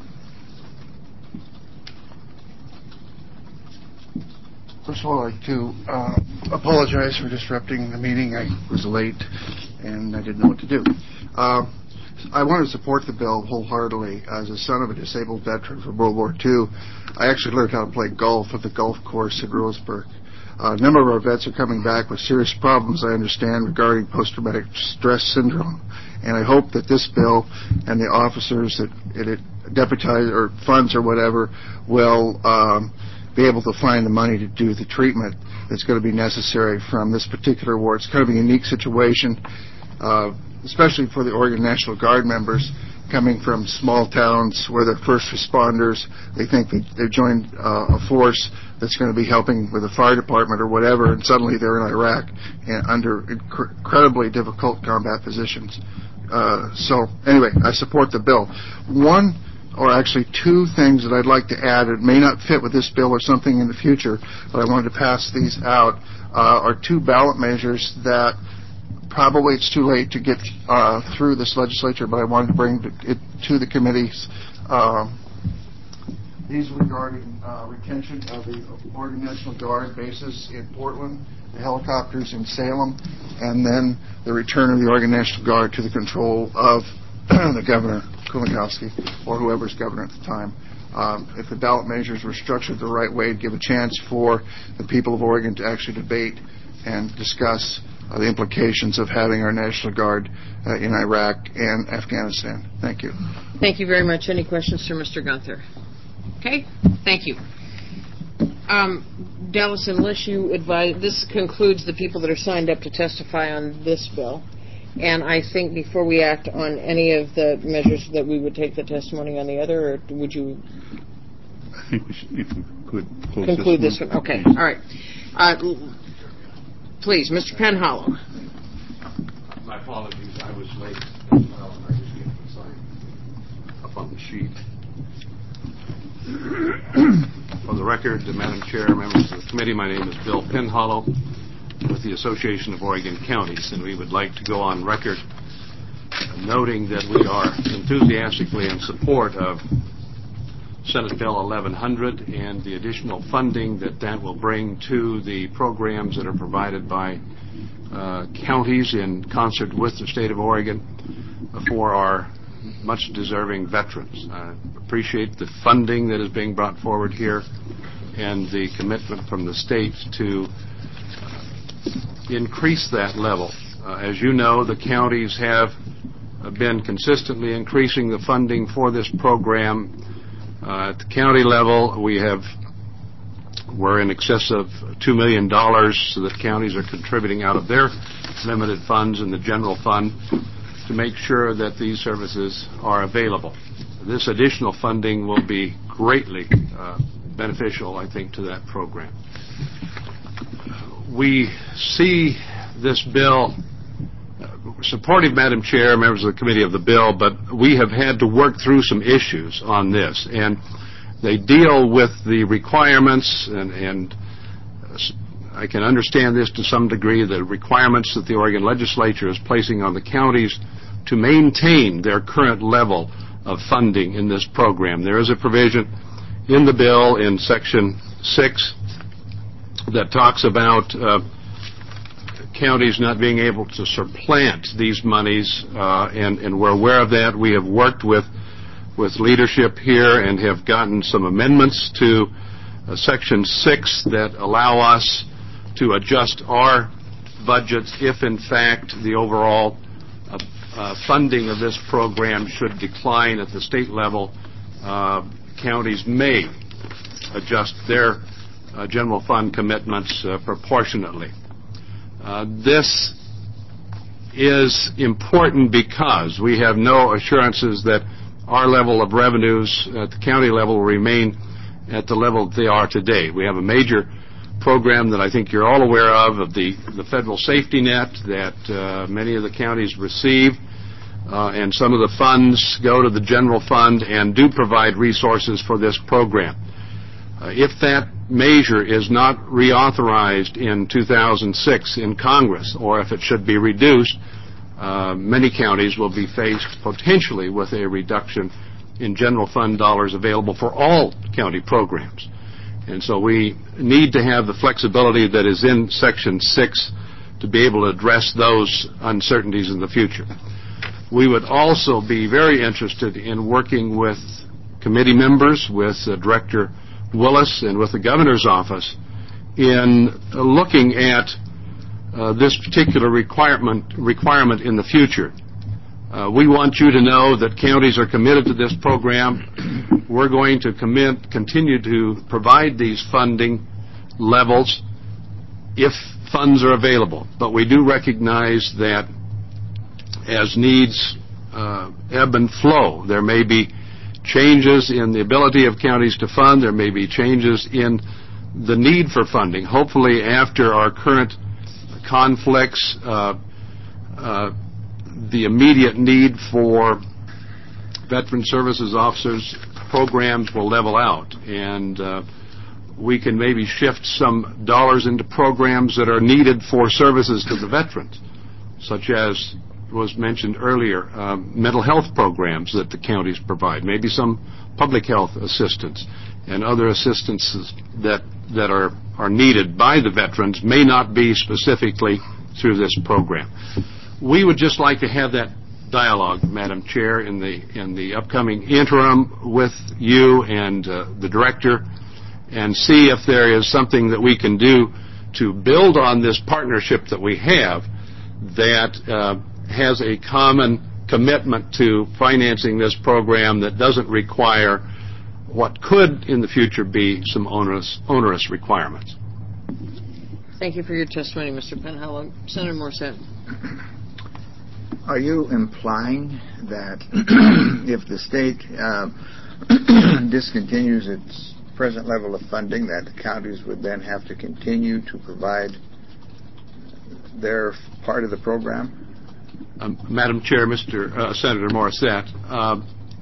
Speaker 14: First of all, I'd like to uh, apologize for disrupting the meeting. I was late and I didn't know what to do. Uh, I want to support the bill wholeheartedly. As a son of a disabled veteran from World War Two, I actually learned how to play golf at the golf course in Roseburg. Uh, a number of our vets are coming back with serious problems, I understand, regarding post-traumatic stress syndrome. And I hope that this bill and the officers that it deputize or funds or whatever will um, be able to find the money to do the treatment that's going to be necessary from this particular war. It's kind of a unique situation, uh, especially for the Oregon National Guard members coming from small towns where they're first responders. They think they, they've joined uh, a force that's going to be helping with the fire department or whatever, and suddenly they're in Iraq and under inc- incredibly difficult combat positions. Uh, so anyway, I support the bill. One, or actually two things that I'd like to add, it may not fit with this bill or something in the future, but I wanted to pass these out, uh, are two ballot measures that probably it's too late to get uh, through this legislature, but I wanted to bring it to the committees. Uh, these regarding uh, retention of the Oregon National Guard bases in Portland, the helicopters in Salem, and then the return of the Oregon National Guard to the control of the governor, Kulikowski, or whoever's governor at the time. Um, if the ballot measures were structured the right way, to give a chance for the people of Oregon to actually debate and discuss uh, the implications of having our National Guard uh, in Iraq and Afghanistan. Thank you.
Speaker 1: Thank you very much. Any questions for Mister Gunther? Okay, thank you. Um, Dallas, unless you advise, this concludes the people that are signed up to testify on this bill. And I think before we act on any of the measures that we would take the testimony on the other, or would you?
Speaker 2: I think we should, if we could close
Speaker 1: conclude
Speaker 2: this
Speaker 1: one.
Speaker 2: one.
Speaker 1: Okay, all right. Uh, please, Mister Penhollow.
Speaker 15: My apologies, I was late as well, and I just get the sign up on the sheet. For the record, Madam Chair, members of the committee, my name is Bill Penhollow with the Association of Oregon Counties, and we would like to go on record noting that we are enthusiastically in support of Senate Bill eleven hundred and the additional funding that that will bring to the programs that are provided by uh, counties in concert with the state of Oregon for our much deserving veterans. I appreciate the funding that is being brought forward here and the commitment from the state to increase that level. Uh, as you know, the counties have been consistently increasing the funding for this program. Uh, at the county level, we have we're in excess of two million dollars so that counties are contributing out of their limited funds in the general fund to make sure that these services are available. This additional funding will be greatly uh, beneficial, I think, to that program. We see this bill uh, supportive, Madam Chair, members of the committee, of the bill, but we have had to work through some issues on this, and they deal with the requirements, and, and uh, I can understand this to some degree, the requirements that the Oregon legislature is placing on the counties to maintain their current level of funding in this program. There is a provision in the bill in Section six that talks about uh, counties not being able to supplant these monies, uh, and, and we're aware of that. We have worked with with leadership here and have gotten some amendments to uh, Section six that allow us to adjust our budgets if, in fact, the overall uh, uh, funding of this program should decline at the state level. Uh, counties may adjust their uh, general fund commitments uh, proportionately. Uh, this is important because we have no assurances that our level of revenues at the county level will remain at the level they are today. We have a major program that I think you're all aware of, of the, the federal safety net that uh, many of the counties receive, uh, and some of the funds go to the general fund and do provide resources for this program. Uh, if that measure is not reauthorized in two thousand six in Congress, or if it should be reduced, uh, many counties will be faced potentially with a reduction in general fund dollars available for all county programs. And so we need to have the flexibility that is in Section six to be able to address those uncertainties in the future. We would also be very interested in working with committee members, with uh, Director Willis and with the Governor's Office in uh, looking at uh, this particular requirement, requirement in the future. Uh, we want you to know that counties are committed to this program. We're going to commit, continue to provide these funding levels if funds are available. But we do recognize that as needs uh, ebb and flow, there may be changes in the ability of counties to fund. There may be changes in the need for funding. Hopefully, after our current conflicts, uh, uh, the immediate need for veteran services officers programs will level out, and uh, we can maybe shift some dollars into programs that are needed for services to the veterans, such as was mentioned earlier, um, mental health programs that the counties provide, maybe some public health assistance and other assistances that that are, are needed by the veterans may not be specifically through this program. We would just like to have that dialogue, Madam Chair, in the in the upcoming interim with you and uh, the Director, and see if there is something that we can do to build on this partnership that we have that uh, has a common commitment to financing this program that doesn't require what could in the future be some onerous, onerous requirements.
Speaker 1: Thank you for your testimony, Mister Penhallow. Senator Morissette.
Speaker 6: Are you implying that if the state uh, discontinues its present level of funding, that the counties would then have to continue to provide their part of the program?
Speaker 15: Um, Madam Chair, Mister Uh, Senator Morissette, uh,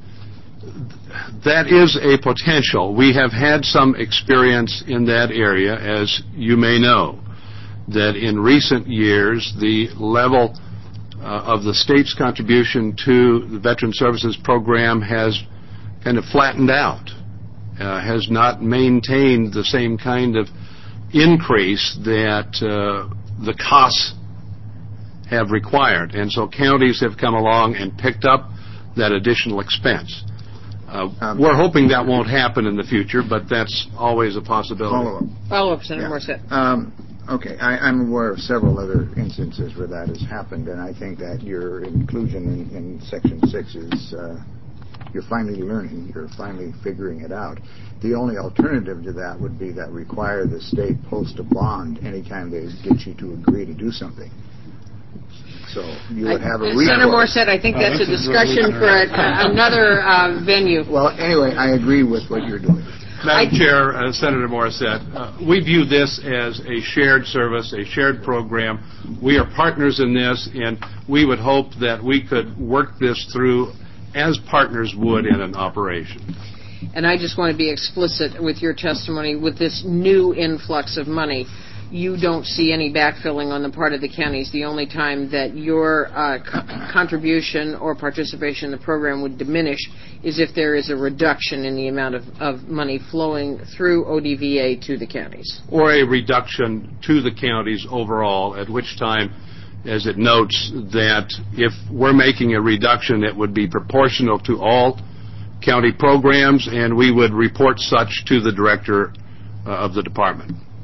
Speaker 15: that is a potential. We have had some experience in that area, as you may know, that in recent years the level uh, of the state's contribution to the Veteran Services Program has kind of flattened out, uh, has not maintained the same kind of increase that uh, the costs have required. And so counties have come along and picked up that additional expense. Uh, um, we're hoping that won't happen in the future, but that's always a possibility.
Speaker 6: Follow-up.
Speaker 1: Follow-up, Senator
Speaker 6: yeah.
Speaker 1: Morissette.
Speaker 6: Um, okay, I, I'm aware of several other instances where that has happened, and I think that your inclusion in, in Section six is, uh, you're finally learning, you're finally figuring it out. The only alternative to that would be that require the state post a bond anytime they get you to agree to do something. So you would have a recourse.
Speaker 1: Senator Morissette, I think that's a discussion for a, another uh, venue.
Speaker 6: Well, anyway, I agree with what you're doing.
Speaker 15: Madam Chair, uh, Senator Morissette, uh, we view this as a shared service, a shared program. We are partners in this, and we would hope that we could work this through as partners would in an operation.
Speaker 1: And I just want to be explicit with your testimony. With this new influx of money, you don't see any backfilling on the part of the counties. The only time that your uh, co- contribution or participation in the program would diminish is if there is a reduction in the amount of, of money flowing through O D V A to the counties.
Speaker 15: Or a reduction to the counties overall, at which time, as it notes, that if we're making a reduction, it would be proportional to all county programs, and we would report such to the director uh, of the department.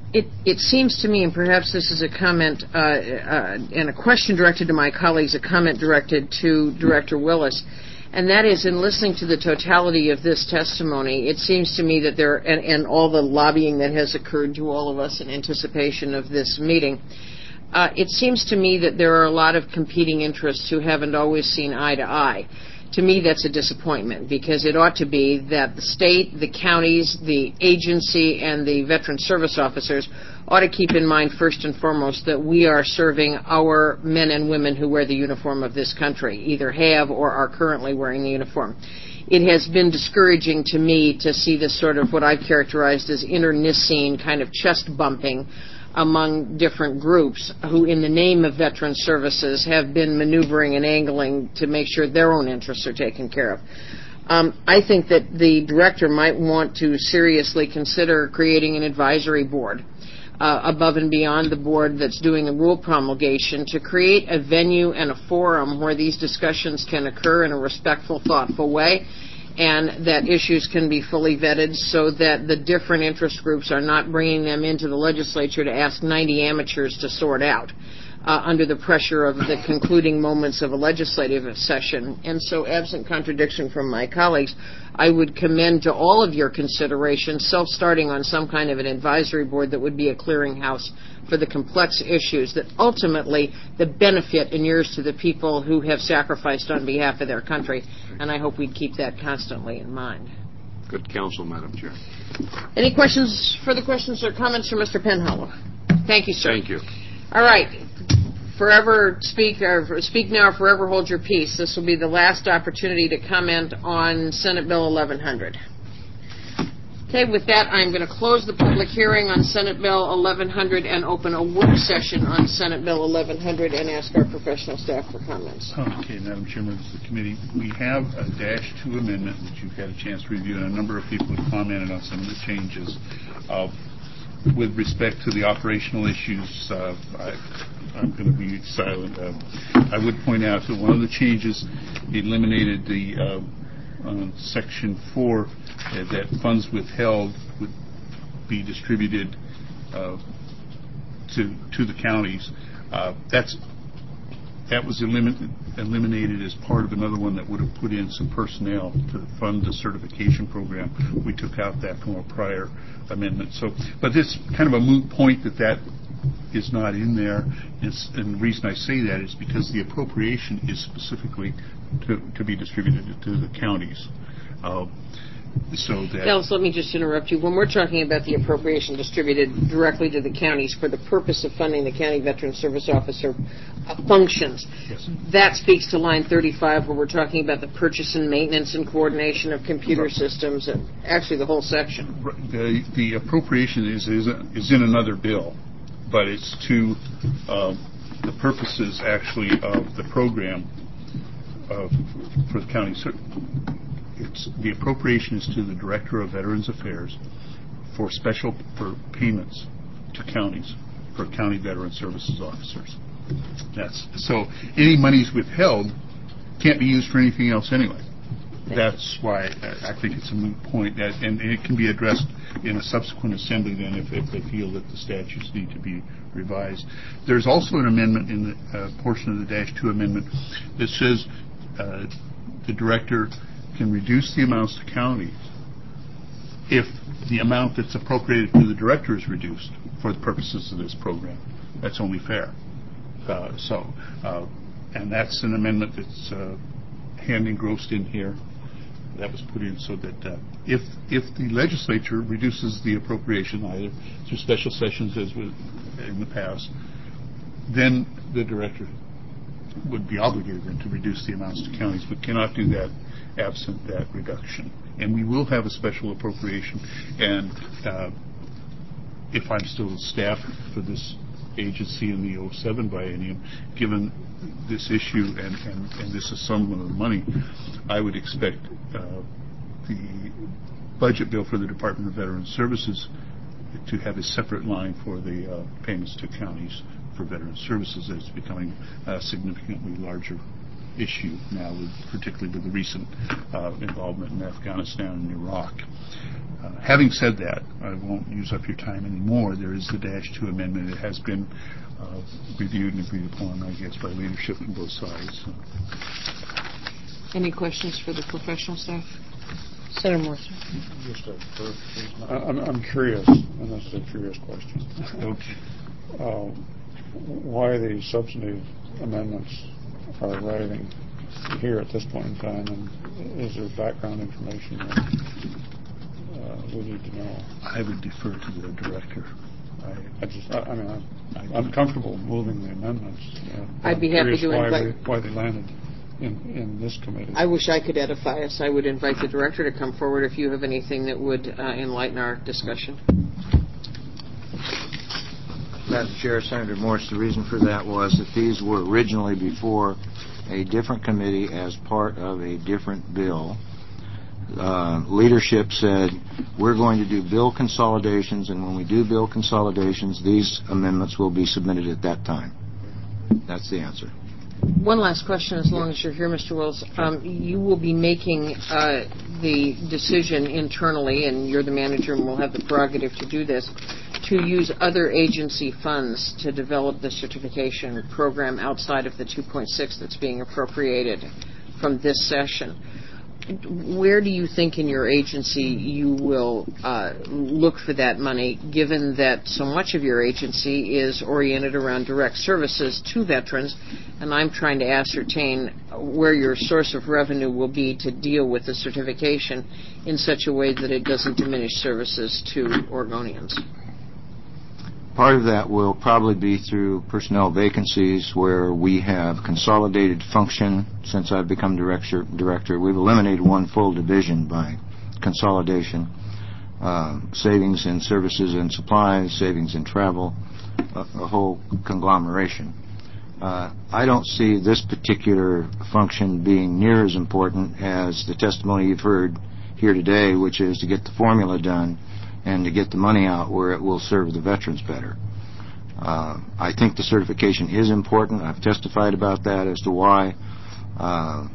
Speaker 1: It, it seems to me, and perhaps this is a comment uh, uh, and a question directed to my colleagues, a comment directed to Director Willis, and that is, in listening to the totality of this testimony, it seems to me that there, and, and all the lobbying that has occurred to all of us in anticipation of this meeting, uh, it seems to me that there are a lot of competing interests who haven't always seen eye to eye. To me, that's a disappointment, because it ought to be that the state, the counties, the agency, and the veteran service officers ought to keep in mind first and foremost that we are serving our men and women who wear the uniform of this country, either have or are currently wearing the uniform. It has been discouraging to me to see this sort of what I've characterized as internecine kind of chest bumping among different groups who, in the name of veteran services, have been maneuvering and angling to make sure their own interests are taken care of. Um, I think that the director might want to seriously consider creating an advisory board uh, above and beyond the board that's doing the rule promulgation, to create a venue and a forum where these discussions can occur in a respectful, thoughtful way, and that issues can be fully vetted so that the different interest groups are not bringing them into the legislature to ask ninety amateurs to sort out uh, under the pressure of the concluding moments of a legislative session. And so, absent contradiction from my colleagues, I would commend to all of your consideration self-starting on some kind of an advisory board that would be a clearinghouse for the complex issues that ultimately the benefit inures to the people who have sacrificed on behalf of their country. And I hope we'd keep that constantly in mind.
Speaker 15: Good counsel, Madam Chair.
Speaker 1: Any questions, further questions or comments from Mister Penhollow? Thank you, sir.
Speaker 15: Thank you.
Speaker 1: All right. Forever speak, or speak now or forever hold your peace. This will be the last opportunity to comment on Senate Bill eleven hundred. Okay, with that, I'm going to close the public hearing on Senate Bill eleven hundred and open a work session on Senate Bill eleven hundred and ask our professional staff for comments.
Speaker 2: Okay, Madam Chairman of the committee, we have a dash two amendment that you've had a chance to review, and a number of people have commented on some of the changes. Uh, with respect to the operational issues, uh, I, I'm going to be silent. Uh, I would point out that one of the changes eliminated the uh, uh, Section four, uh, that funds withheld would be distributed uh, to to the counties. Uh, that's that was eliminated, eliminated as part of another one that would have put in some personnel to fund the certification program. We took out that from a prior amendment. So, but this kind of a moot point that that is not in there. It's, and the reason I say that is because the appropriation is specifically to, to be distributed to the counties. Uh, so that
Speaker 1: Dallas, let me just interrupt you. When we're talking about the appropriation distributed directly to the counties for the purpose of funding the county veteran service officer uh, functions,
Speaker 2: yes,
Speaker 1: that speaks to line thirty-five, where we're talking about the purchase and maintenance and coordination of computer right. systems, and actually the whole section.
Speaker 2: The, the appropriation is, is is in another bill, but it's to uh, the purposes actually of the program uh, for the county. It's, the appropriation is to the Director of Veterans Affairs for special for payments to counties for county veteran services officers. That's so any monies withheld can't be used for anything else anyway. That's why I, I think it's a moot point, that, and it can be addressed in a subsequent assembly then if, if they feel that the statutes need to be revised. There's also an amendment in the uh, portion of the dash two amendment that says uh, the director can reduce the amounts to counties if the amount that's appropriated to the director is reduced for the purposes of this program. That's only fair. Uh, so, uh, and that's an amendment that's uh, hand engrossed in here. That was put in so that uh, if if the legislature reduces the appropriation either through special sessions as was in the past, then the director would be obligated then to reduce the amounts to counties, but cannot do that absent that reduction. And we will have a special appropriation, and uh, if I'm still staff for this agency in the oh seven biennium, given this issue and, and, and this is some of the money, I would expect uh, the budget bill for the Department of Veterans Services to have a separate line for the uh, payments to counties for veteran services. It's becoming a significantly larger issue now, with, particularly with the recent uh, involvement in Afghanistan and Iraq. Uh, having said that, I won't use up your time anymore. There is the Dash two amendment. It has been uh, reviewed and agreed upon, I guess, by leadership on both sides. So.
Speaker 1: Any questions for the professional staff? Senator Morrison.
Speaker 8: Just a clarification. I'm, I'm curious, and this is a curious question.
Speaker 2: Okay.
Speaker 8: uh, why the substantive amendments are arriving here at this point in time, and is there background information that uh, we need to know?
Speaker 2: I would defer to the director.
Speaker 8: I, I just, I, I mean, I'm, I'm comfortable moving the amendments. Uh,
Speaker 1: I'd be
Speaker 8: I'm
Speaker 1: happy to
Speaker 8: why
Speaker 1: invite.
Speaker 8: They, why they landed in, in this committee.
Speaker 1: I wish I could edify us. I would invite the director to come forward if you have anything that would uh, enlighten our discussion.
Speaker 7: Madam Chair, Senator Morse, the reason for that was that these were originally before a different committee as part of a different bill. Uh, leadership said, we're going to do bill consolidations, and when we do bill consolidations, these amendments will be submitted at that time. That's the answer.
Speaker 1: One last question, as long as you're here, Mister Willis. Um, you will be making uh, the decision internally, and you're the manager and will have the prerogative to do this, to use other agency funds to develop the certification program outside of the two point six that's being appropriated from this session. Where do you think in your agency you will uh, look for that money, given that so much of your agency is oriented around direct services to veterans, and I'm trying to ascertain where your source of revenue will be to deal with the certification in such a way that it doesn't diminish services to Oregonians?
Speaker 7: Part of that will probably be through personnel vacancies where we have consolidated function. Since I've become director, director we've eliminated one full division by consolidation. Uh, savings in services and supplies, savings in travel, a, a whole conglomeration. Uh, I don't see this particular function being near as important as the testimony you've heard here today, which is to get the formula done and to get the money out where it will serve the veterans better. Uh, I think the certification is important. I've testified about that as to why. Uh,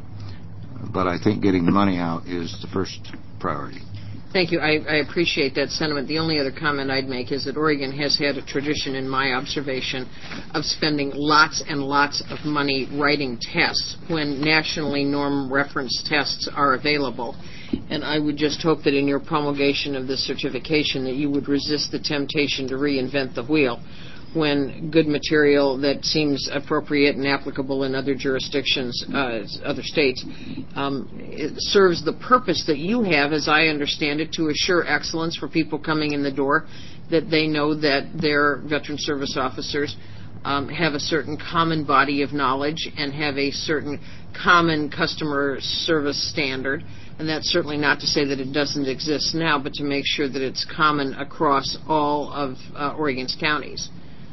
Speaker 7: but I think getting the money out is the first priority.
Speaker 1: Thank you. I, I appreciate that sentiment. The only other comment I'd make is that Oregon has had a tradition, in my observation, of spending lots and lots of money writing tests when nationally norm reference tests are available. And I would just hope that in your promulgation of this certification that you would resist the temptation to reinvent the wheel when good material that seems appropriate and applicable in other jurisdictions, uh, other states, um, it serves the purpose that you have, as I understand it, to assure excellence for people coming in the door, that they know that their veteran service officers um, have a certain common body of knowledge and have a certain common customer service standard. And that's certainly not to say that it doesn't exist now, but to make sure that it's common across all of uh, Oregon's counties.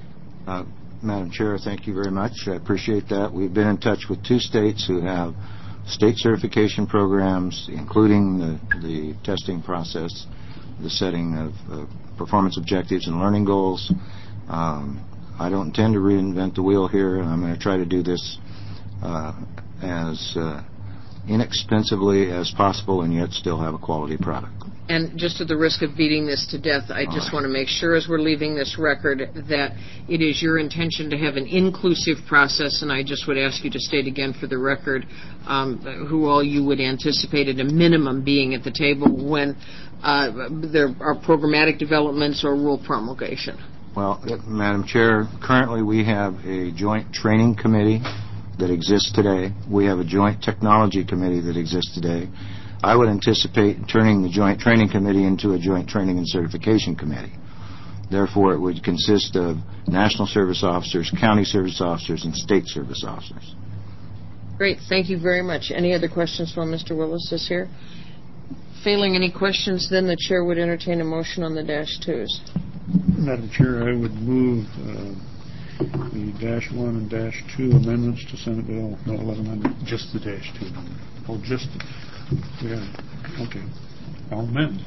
Speaker 7: Uh, Madam Chair, thank you very much. I appreciate that. We've been in touch with two states who have state certification programs, including the, the testing process, the setting of uh, performance objectives and learning goals. Um, I don't intend to reinvent the wheel here. I'm going to try to do this uh, as uh, inexpensively as possible and yet still have a quality product.
Speaker 1: And just at the risk of beating this to death, I just right. want to make sure as we're leaving this record that it is your intention to have an inclusive process, and I just would ask you to state again for the record um, who all you would anticipate at a minimum being at the table when uh, there are programmatic developments or rule promulgation.
Speaker 7: Well, Madam Chair, currently we have a joint training committee that exists today. We have a joint technology committee that exists today. I would anticipate turning the Joint Training Committee into a Joint Training and Certification Committee. Therefore, it would consist of national service officers, county service officers, and state service officers.
Speaker 1: Great. Thank you very much. Any other questions while Mister Willis is here? Failing any questions, then the Chair would entertain a motion on the dash twos.
Speaker 8: Madam Chair, I would move uh, the dash one and dash two amendments to Senate Bill eleven hundred.
Speaker 2: Just the dash two.
Speaker 8: Oh, just the... Yeah, okay. I'll amend.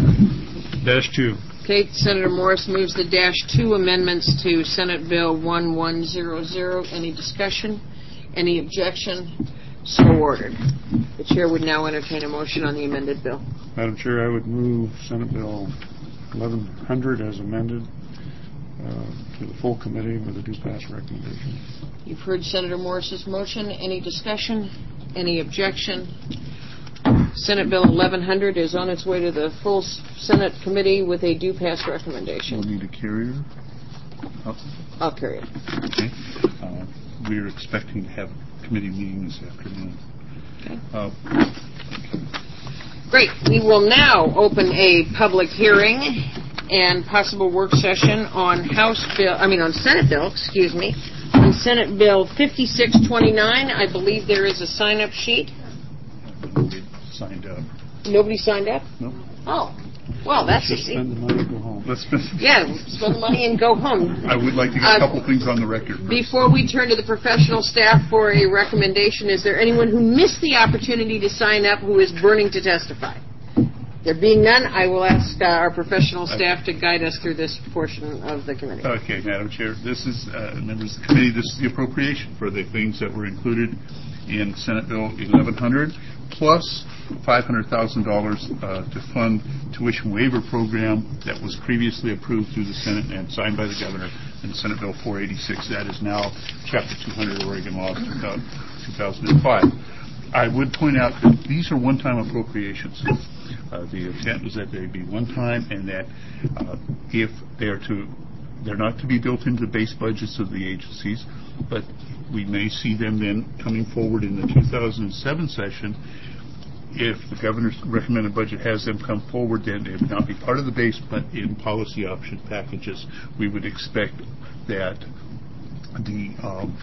Speaker 8: Dash two.
Speaker 1: Okay, Senator Morris moves the dash two amendments to Senate Bill eleven hundred. Any discussion? Any objection? So ordered. The chair would now entertain a motion on the amended bill.
Speaker 8: Madam Chair, I would move Senate Bill eleven hundred as amended uh, to the full committee with a do-pass recommendation.
Speaker 1: You've heard Senator Morris's motion. Any discussion? Any objection? Senate Bill eleven hundred is on its way to the full Senate committee with a do-pass recommendation.
Speaker 2: We'll need a carrier. Oh.
Speaker 1: I'll carry it.
Speaker 2: Okay. Uh, we are expecting to have a committee meeting this afternoon.
Speaker 1: Okay.
Speaker 2: Uh,
Speaker 1: Great. We will now open a public hearing and possible work session on House Bill, I mean on Senate Bill, excuse me, on Senate Bill fifty-six twenty-nine. I believe there is a sign-up sheet.
Speaker 2: Nobody signed up.
Speaker 1: Nobody signed up?
Speaker 2: No.
Speaker 1: Oh. Well, that's
Speaker 8: Let's
Speaker 1: easy.
Speaker 8: spend the money and go home.
Speaker 2: Let's spend.
Speaker 1: Yeah, spend the money and go home.
Speaker 2: I would like to get
Speaker 1: Uh,
Speaker 2: a couple things on the record first.
Speaker 1: Before we turn to the professional staff for a recommendation, is there anyone who missed the opportunity to sign up who is burning to testify? There being none, I will ask uh, our professional staff to guide us through this portion of the committee.
Speaker 2: Okay, Madam Chair, this is, uh, members of the committee, this is the appropriation for the things that were included in Senate Bill eleven hundred, plus five hundred thousand dollars uh, to fund tuition waiver program that was previously approved through the Senate and signed by the governor in Senate Bill four eighty-six. That is now Chapter two hundred Oregon Laws two thousand five. I would point out that these are one-time appropriations. Uh, the intent was that they be one-time, and that uh, if they are to, they're not to be built into the base budgets of the agencies, but we may see them then coming forward in the two thousand seven session. If the governor's recommended budget has them come forward, then they would not be part of the base, but in policy option packages. We would expect that the um,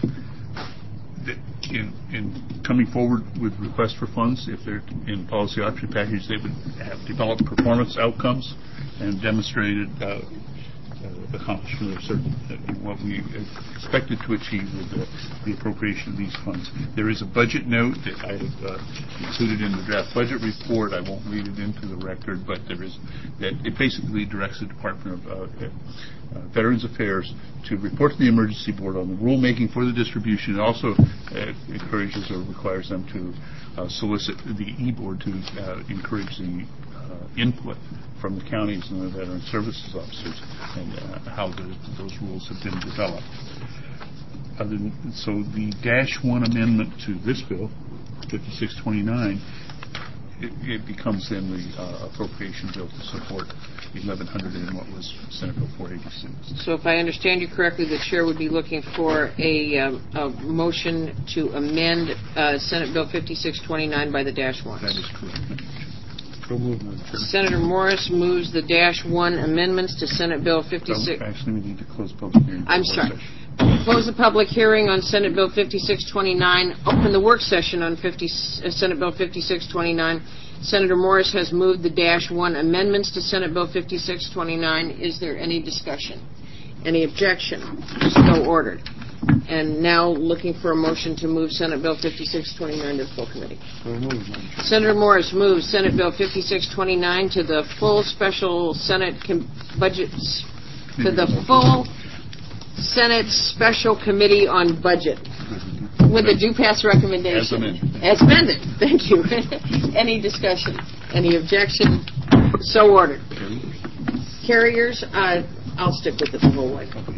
Speaker 2: In, in coming forward with requests for funds, if they're in policy option package, they would have developed performance outcomes and demonstrated uh, uh, accomplishment of certain uh, what we expected to achieve with the, the appropriation of these funds. There is a budget note that I have uh, included in the draft budget report. I won't read it into the record, but there is that it basically directs the Department of uh, uh, Veterans Affairs to report to the Emergency Board on the rulemaking for the distribution. It also uh, encourages or requires them to uh, solicit the E-Board to uh, encourage the uh, input from the counties and the Veteran Services officers and uh, how the, those rules have been developed. Other than, so the dash one amendment to this bill, fifty-six twenty-nine, it, it becomes then the uh, appropriation bill to support eleven hundred in what was Senate Bill four eighty-six.
Speaker 1: So if I understand you correctly, the chair would be looking for a, um, a motion to amend uh, Senate Bill fifty-six twenty-nine by the dash one.
Speaker 2: That is correct.
Speaker 8: So moved, Madam Chair.
Speaker 1: Senator Morris moves the dash one amendments to Senate Bill fifty-six.
Speaker 2: Oh, actually, we need to close public hearing.
Speaker 1: I'm sorry. Close the public hearing on Senate Bill fifty-six twenty-nine. Open the work session on fifty, uh, Senate Bill fifty-six twenty-nine. Senator Morris has moved the dash one amendments to Senate Bill fifty-six twenty-nine. Is there any discussion? Any objection? So ordered. And now looking for a motion to move Senate Bill fifty-six twenty-nine to the full committee.
Speaker 8: So moved, Madam Chair.
Speaker 1: Senator Morris moves Senate Bill fifty-six twenty-nine to the full special Senate com- budgets, to the full Senate Special Committee on Budget with a do-pass recommendation.
Speaker 2: As amended.
Speaker 1: As amended. Thank you. Any discussion? Any objection? So ordered. Carriers, uh, I'll stick with it the whole way.
Speaker 2: Thank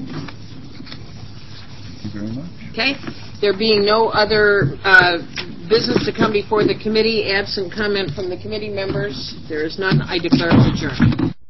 Speaker 2: you very much.
Speaker 1: Okay? There being no other uh, business to come before the committee, absent comment from the committee members, there is none. I declare it adjourned.